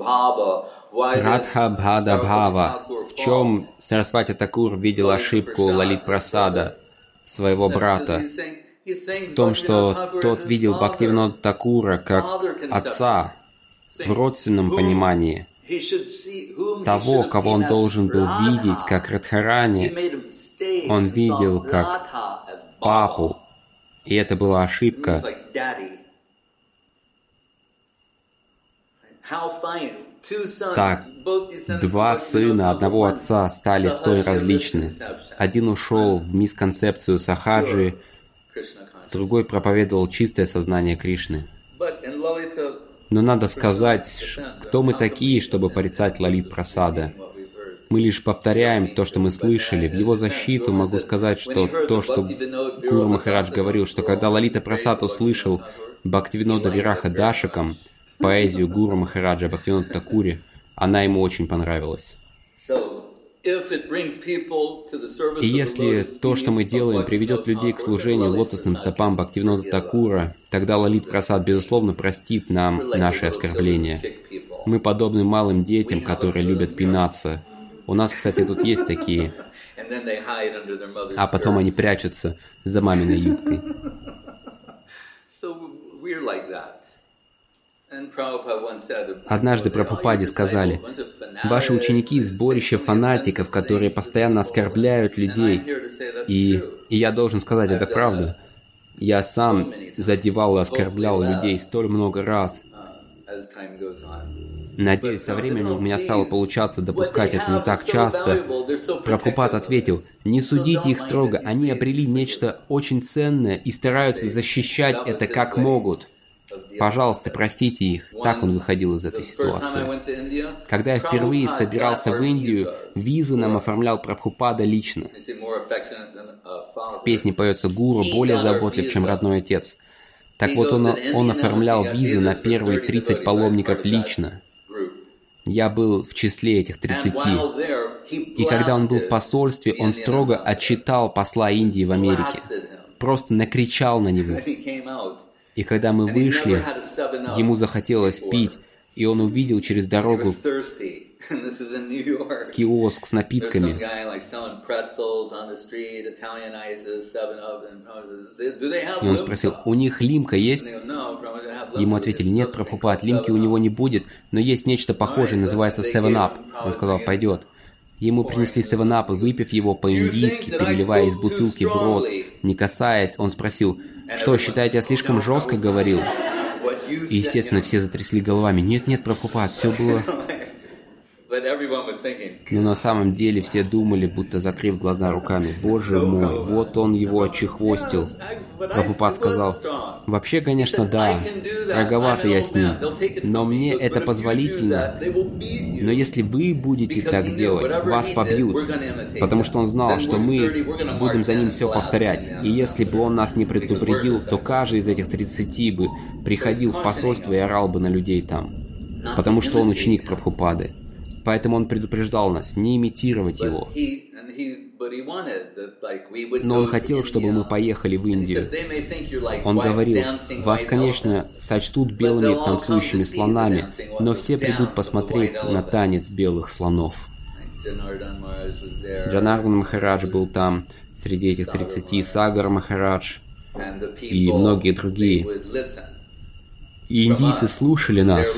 Бхада Бхава. В чем Сарасвати Такур видел ошибку Лалит Прасада, своего брата? В том, что тот видел Бхактивинода Такура как отца, в родственном понимании, того, кого он должен был видеть как Радхарани, он видел как папу, и это была ошибка. Так, два сына одного отца стали столь различны. Один ушел в мисконцепцию сахаджи, другой проповедовал чистое сознание Кришны. Но надо сказать, кто мы такие, чтобы порицать Лалит Прасада. Мы лишь повторяем то, что мы слышали. В его защиту могу сказать, что то, что Гуру Махарадж говорил, что когда Лалита Прасад услышал Бхактивинода Вираха Дашакам, поэзию Гуру Махараджа Бхактивинода Такури, она ему очень понравилась. И если то, что мы делаем, приведет людей к служению лотосным стопам Бхактивинода Такура, тогда Лалит Прасад, безусловно, простит нам наши оскорбления. Мы подобны малым детям, которые любят пинаться. У нас, кстати, тут есть такие. А потом они прячутся за маминой юбкой. Однажды Прабхупаде сказали, ваши ученики — сборище фанатиков, которые постоянно оскорбляют людей. И, и я должен сказать, это правда. Я сам задевал и оскорблял людей столь много раз. Надеюсь, со временем у меня стало получаться допускать это не так часто. Прабхупад ответил, не судите их строго, они обрели нечто очень ценное и стараются защищать это как могут. Пожалуйста, простите их. Так он выходил из этой ситуации. Когда я впервые собирался в Индию, визы нам оформлял Прабхупада лично. В песне поется «Гуру более заботлив, чем родной отец». Так вот, он, он оформлял визы на первые тридцать паломников лично. Я был в числе этих тридцати. И когда он был в посольстве, он строго отчитал посла Индии в Америке. Просто накричал на него. И когда мы вышли, ему захотелось пить, и он увидел через дорогу киоск с напитками. И он спросил, у них лимка есть? Ему ответили, нет, Прабхупад, лимки у него не будет, но есть нечто похожее, называется севен ап. Он сказал, пойдет. Ему принесли севен ап, и выпив его по-индийски, переливая из бутылки в рот, не касаясь, он спросил, что, считаете, я слишком жестко говорил? И, естественно, все затрясли головами. Нет, нет, Прабхупад, все было... Но на самом деле все думали, будто закрыв глаза руками. Боже мой, вот он его очехвостил. Прабхупад сказал, вообще, конечно, да, строговато я с ним, но мне это позволительно. Но если вы будете так делать, вас побьют. Потому что он знал, что мы будем за ним все повторять. И если бы он нас не предупредил, то каждый из этих тридцати бы приходил в посольство и орал бы на людей там. Потому что он ученик Прабхупады. Поэтому он предупреждал нас не имитировать его. Но он хотел, чтобы мы поехали в Индию. Он говорил, вас, конечно, сочтут белыми танцующими слонами, но все придут посмотреть на танец белых слонов. Джанардан Махарадж был там, среди этих тридцати, Сагар Махарадж и многие другие. И индийцы слушали нас.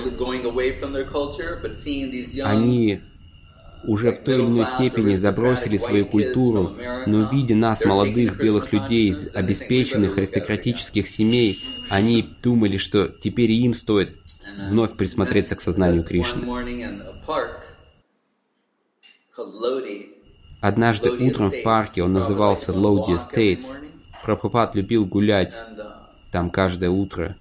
Они уже в той или иной степени забросили свою культуру, но видя нас, молодых белых людей из обеспеченных аристократических семей, они думали, что теперь им стоит вновь присмотреться к сознанию Кришны. Однажды утром в парке, он назывался Lodi Estates, Прабхупад любил гулять там каждое утро.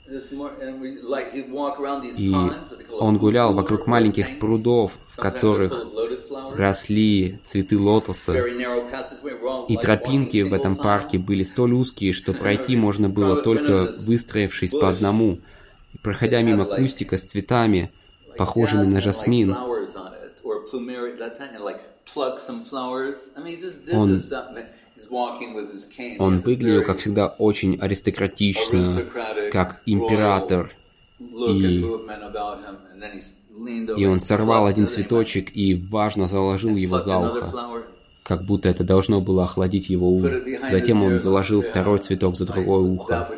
И он гулял вокруг маленьких прудов, в которых росли цветы лотоса. И тропинки в этом парке были столь узкие, что пройти можно было только выстроившись по одному. И проходя мимо кустика с цветами, похожими на жасмин, он Он выглядел, как всегда, очень аристократично, как император. И, и он сорвал один цветочек и важно заложил его за ухо, как будто это должно было охладить его ум. Затем он заложил второй цветок за другое ухо.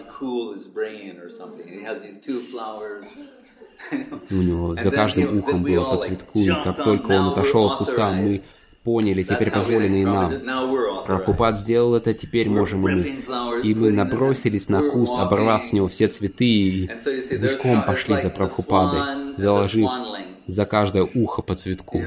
У него за каждым ухом было по цветку, и как только он отошел от куста, мы поняли, теперь позволено и нам. Прабхупад сделал это, теперь можем и мы. И мы набросились на куст, оборвав с него все цветы, и гуськом пошли за Прабхупадой, заложив за каждое ухо по цветку.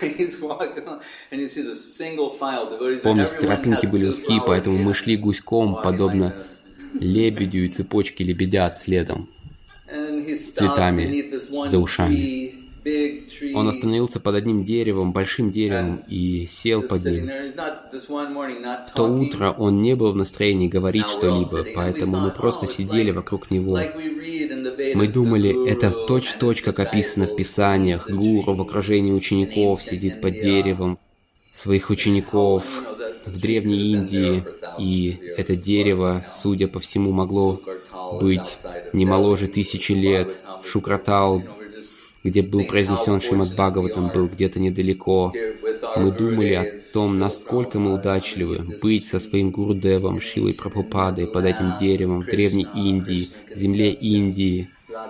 Помните, тропинки были узкие, поэтому мы шли гуськом, подобно лебедю, и цепочки лебедят следом, с цветами за ушами. Он остановился под одним деревом, большим деревом, и сел под ним. В то утро он не был в настроении говорить что-либо, поэтому мы просто сидели вокруг него. Мы думали, это точь-в-точь, как описано в Писаниях. Гуру в окружении учеников сидит под деревом своих учеников в Древней Индии, и это дерево, судя по всему, могло быть не моложе тысячи лет. Шукратал, где был произнесен Шримад Бхагаватам, был где-то недалеко. Мы думали о том, насколько мы удачливы быть со своим Гурудевом, Шилой Прабхупадой, под этим деревом в Древней Индии, земле Индии.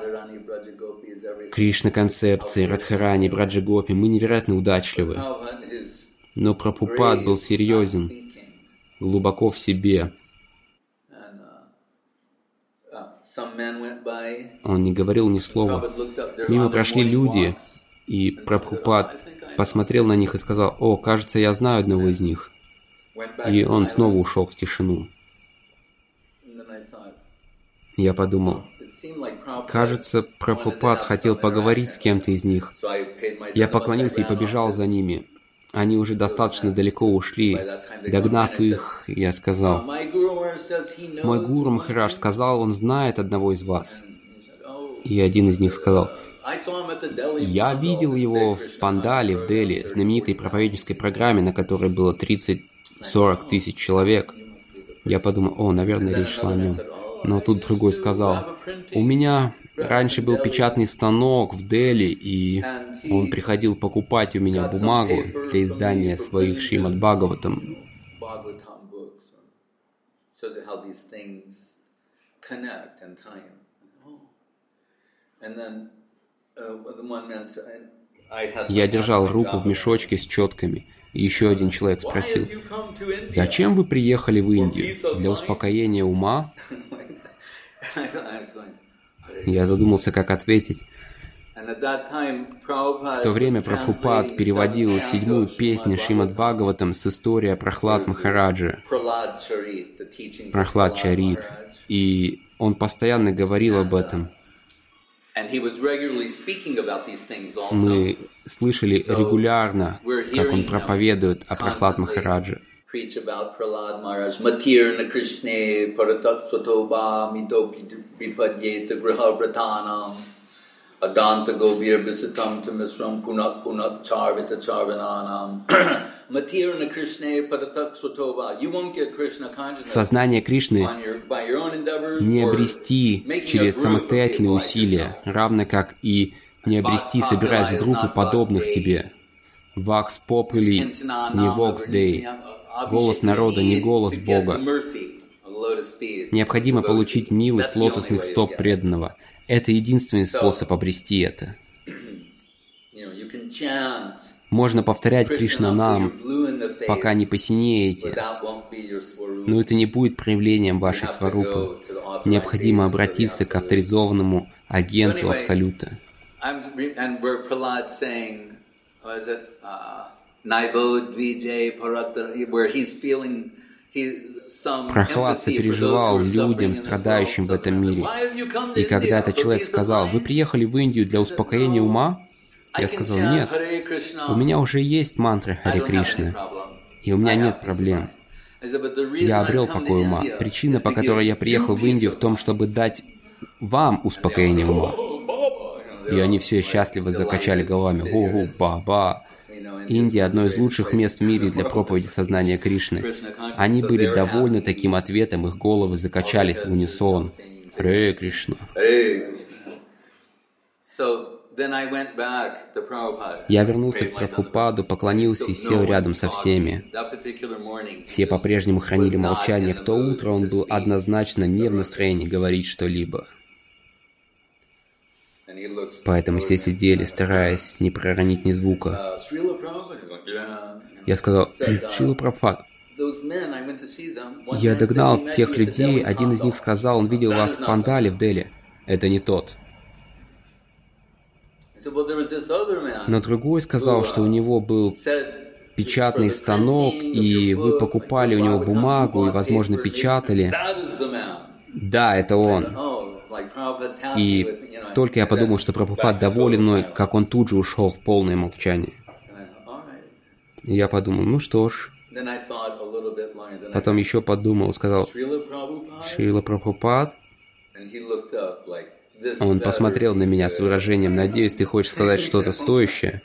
Кришна-концепции, Радхарани, Браджагопи. Мы невероятно удачливы. Но Прабхупад был серьезен, глубоко в себе. Он не говорил ни слова. Мимо прошли люди, и Прабхупад посмотрел на них и сказал: «О, кажется, я знаю одного из них». И он снова ушел в тишину. Я подумал, Кажется, Прабхупад хотел поговорить с кем-то из них. Я поклонился и побежал за ними. Они уже достаточно далеко ушли. Догнав их, я сказал: «Мой гуру Махарадж сказал, он знает одного из вас». И один из них сказал: «Я видел его в Пандале, в Дели, знаменитой проповеднической программе, на которой было тридцать-сорок тысяч человек». Я подумал: о, наверное, речь шла о нем. Но тут другой сказал: «У меня раньше был печатный станок в Дели, и он приходил покупать у меня бумагу для издания своих Шримад Бхагаватам». Я держал руку в мешочке с четками, и еще один человек спросил: «Зачем вы приехали в Индию? Для успокоения ума?» Я задумался, как ответить. В то время Прабхупад переводил седьмую песню Шримад Бхагаватам с историей Прахлад Махараджа, Прахлад Чарит, и он постоянно говорил об этом. Мы слышали регулярно, как он проповедует о Прахлад Махараджа. Сознание Кришны не обрести через самостоятельные усилия, равно как и не обрести, собираясь в группу подобных тебе. Vox Populi, не Vox Dei. Голос народа, не голос Бога. Необходимо получить милость лотосных стоп преданного. Это единственный способ обрести это. Можно повторять Кришна нам, пока не посинеете, но это не будет проявлением вашей сварупы. Необходимо обратиться к авторизованному агенту Абсолюта. Прахлад сопереживал людям, страдающим в этом мире. И когда этот человек сказал: «Вы приехали в Индию для успокоения ума?» Я сказал: «Нет, у меня уже есть мантра Харе Кришна, и у меня нет проблем. Я обрел покой ума. Причина, по которой я приехал в Индию, в том, чтобы дать вам успокоение ума». И они все счастливо закачали головами. «Гу-гу, ба-ба». Индия – одно из лучших мест в мире для проповеди сознания Кришны. Они были довольны таким ответом, их головы закачались в унисон. Харе Кришна. Я вернулся к Прабхупаду, поклонился и сел рядом со всеми. Все по-прежнему хранили молчание. В то утро он был однозначно не в настроении говорить что-либо. Поэтому все сидели, стараясь не проронить ни звука. Я сказал: «Шрила Прабхупад, я догнал тех людей, один из них сказал, он видел вас в Пандале в Дели. Это не тот». Но другой сказал, что у него был печатный станок, и вы покупали у него бумагу и, возможно, печатали. Да, это он. И только я подумал, что Прабхупад доволен мной, как он тут же ушел в полное молчание. И я подумал: ну что ж. Потом еще подумал, сказал: «Шрила Прабхупад». Он посмотрел на меня с выражением: «Надеюсь, ты хочешь сказать что-то стоящее».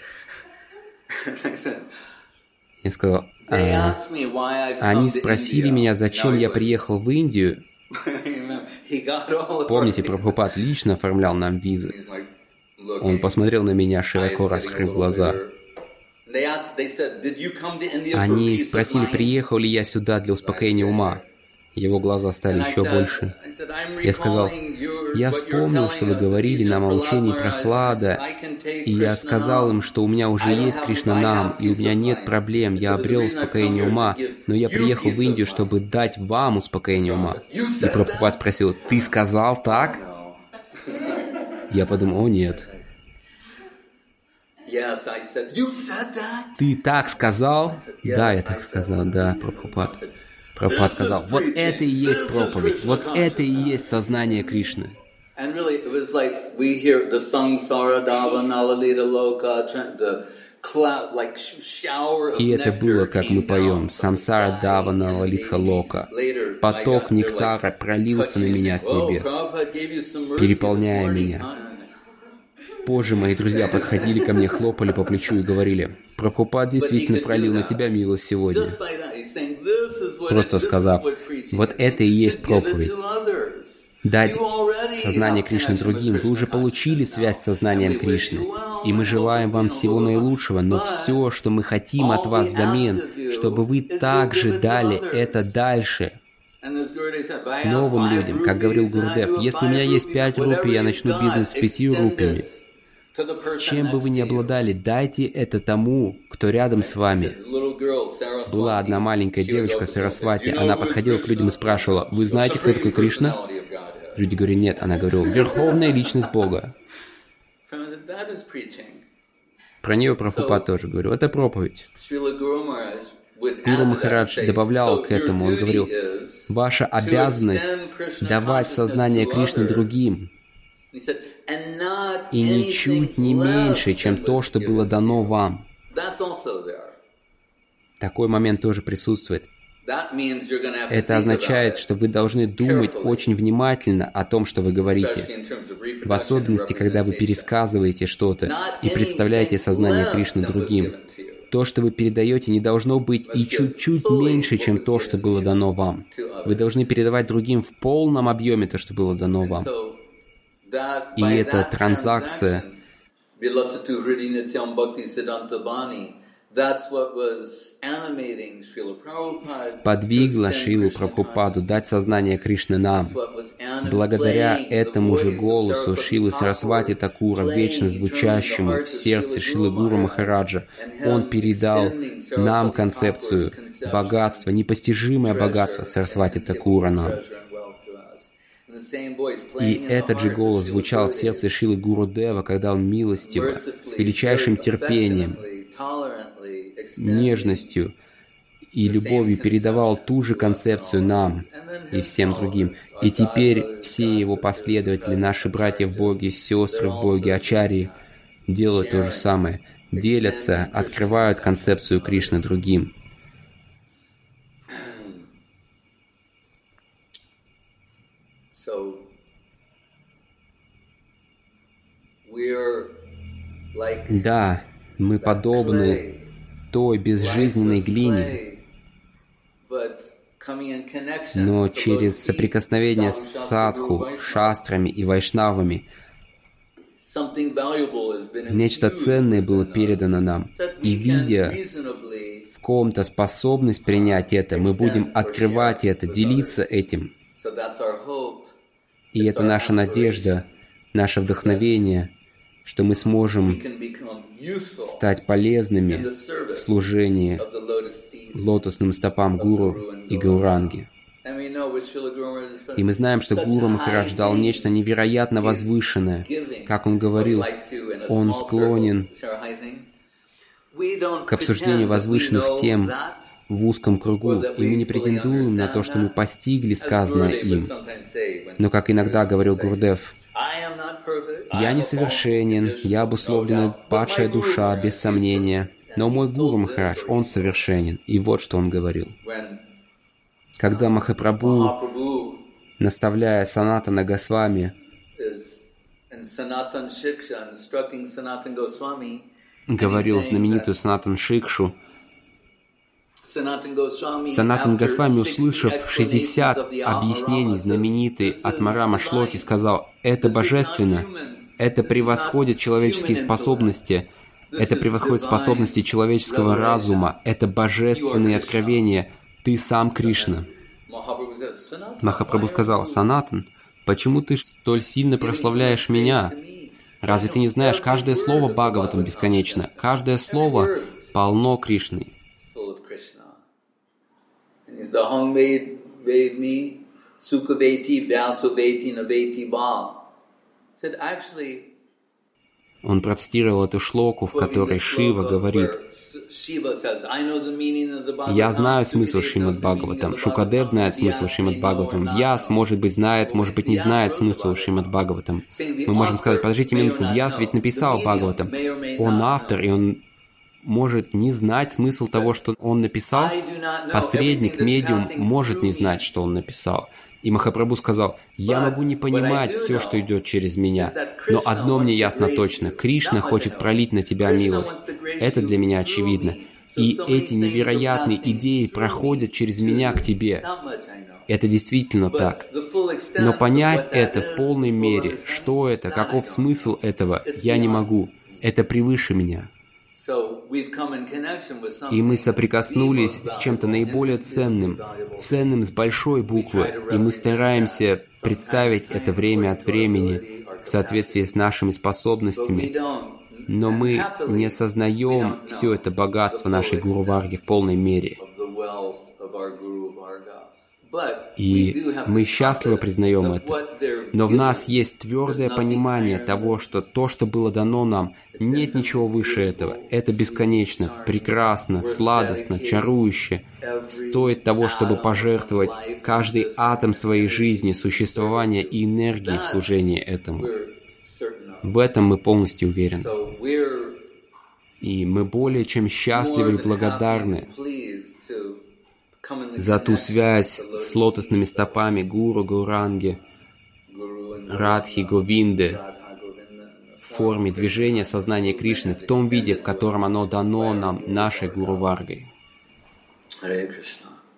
Я сказал: а, «Они спросили меня, зачем я приехал в Индию». Помните, Прабхупад лично оформлял нам визы. Он посмотрел на меня, широко раскрыв глаза. Они спросили, приехал ли я сюда для успокоения ума. Его глаза стали еще больше. Я сказал: «Я вспомнил, что вы говорили нам о учении Прахлада, и я сказал им, что у меня уже есть Кришнанам, и у меня нет проблем, я обрел успокоение ума, но я приехал в Индию, чтобы дать вам успокоение ума». И Прабхупад спросил: «Ты сказал так?» Я подумал: «О, нет». «Ты так сказал?» «Да, я так сказал, да, Прабхупад». Прабхупад сказал: «Вот это и есть проповедь, вот это и есть сознание Кришны». And really, it was like we hear the Sangsara Dava Nalalita Loka, the cloud, like shower of nectar. И это было, как мы поем, «Самсара Давана Лалитха Лока». Поток нектара пролился на меня с небес, переполняя меня. Позже мои друзья подходили ко мне, хлопали по плечу и говорили: «Прабхупад действительно пролил на тебя милость сегодня», просто сказав: «Вот это и есть проповедь. Дать сознание Кришны другим. Вы уже получили связь с сознанием Кришны, и мы желаем вам всего наилучшего, но все, что мы хотим от вас взамен, чтобы вы также дали это дальше новым людям». Как говорил Гурудев: «Если у меня есть пять рупий, я начну бизнес с пяти рупиями. Чем бы вы ни обладали, дайте это тому, кто рядом с вами». Была одна маленькая девочка, Сарасвати, она подходила к людям и спрашивала: «Вы знаете, кто такой Кришна?» Люди говорили: «Нет». Она говорила: «Верховная личность Бога». Про нее Прабхупад тоже говорил. Это проповедь. Гуру Махарадж добавлял к этому, он говорил: «Ваша обязанность давать сознание Кришны другим, и ничуть не меньше, чем то, что было дано вам». Такой момент тоже присутствует. Это означает, что вы должны думать очень внимательно о том, что вы говорите. В особенности, когда вы пересказываете что-то и представляете сознание Кришны другим. То, что вы передаете, не должно быть и чуть-чуть меньше, чем то, что было дано вам. Вы должны передавать другим в полном объеме то, что было дано вам. И эта транзакция сподвигла Шрилу Прабхупаду дать сознание Кришны нам. Благодаря этому же голосу Шрилы Сарасвати Такура, вечно звучащему в сердце Шрилы Гуру Махараджа, он передал нам концепцию богатства, непостижимое богатство Сарасвати Такура нам. И этот же голос звучал в сердце Шрилы Гурудева, когда он милостиво, с величайшим терпением, нежностью и любовью передавал ту же концепцию нам и всем другим. И теперь все его последователи, наши братья в Боге, сестры в Боге, ачарьи, делают то же самое. Делятся, открывают концепцию Кришны другим. Да, мы подобны той безжизненной глине, но через соприкосновение с садху, шастрами и вайшнавами нечто ценное было передано нам. И видя в ком-то способность принять это, мы будем открывать это, делиться этим. И это наша надежда, наше вдохновение, что мы сможем стать полезными в служении лотосным стопам Гуру и Гауранги. И мы знаем, что Гуру Махарадж дал нечто невероятно возвышенное. Как он говорил, он склонен к обсуждению возвышенных тем в узком кругу, и мы не претендуем на то, что мы постигли сказанное им. Но, как иногда говорил Гурудев, «Я несовершенен, я обусловленная падшая душа, без сомнения, но мой Гуру Махарадж, он совершенен». И вот что он говорил. Когда Махапрабху, наставляя Санатана Госвами, говорил знаменитую Санатан Шикшу, Санатан Госвами, услышав шестьдесят объяснений знаменитой Атмарама Шлоки, сказал: «Это божественно, это превосходит человеческие способности, это превосходит способности человеческого разума, это божественные откровения, ты сам Кришна». Махапрабху сказал: «Санатан, почему ты столь сильно прославляешь меня? Разве ты не знаешь, каждое слово Бхагаватам бесконечно, каждое слово полно Кришны». Он процитировал эту шлоку, в которой Шива говорит: «Я знаю смысл Шримад Бхагаватам, Шукадев знает смысл Шримад Бхагаватам, Вьяс, может быть, знает, может быть, не знает смысл Шримад Бхагаватам». Мы можем сказать: подождите минутку, Вьяс ведь написал Бхагаватам. Он автор, и он может не знать смысл того, что он написал. Посредник, медиум может не знать, что он написал. И Махапрабху сказал: «Я могу не понимать все, что идет через меня, но одно мне ясно точно. Кришна хочет пролить на тебя милость. Это для меня очевидно. И эти невероятные идеи проходят через меня к тебе». Это действительно так. Но понять это в полной мере, что это, каков смысл этого, я не могу. Это превыше меня. И мы соприкоснулись с чем-то наиболее ценным, ценным с большой буквы, и мы стараемся представить это время от времени в соответствии с нашими способностями, но мы не осознаем все это богатство нашей Гуру Варги в полной мере. И мы счастливо признаем это. Но в нас есть твердое понимание того, что то, что было дано нам, нет ничего выше этого. Это бесконечно, прекрасно, сладостно, чарующе. Стоит того, чтобы пожертвовать каждый атом своей жизни, существования и энергии в служении этому. В этом мы полностью уверены. И мы более чем счастливы и благодарны за ту связь с лотосными стопами Гуру, Гауранги, Радхи, Говинды в форме движения сознания Кришны, в том виде, в котором оно дано нам нашей Гуру Варгой. Харе Кришна.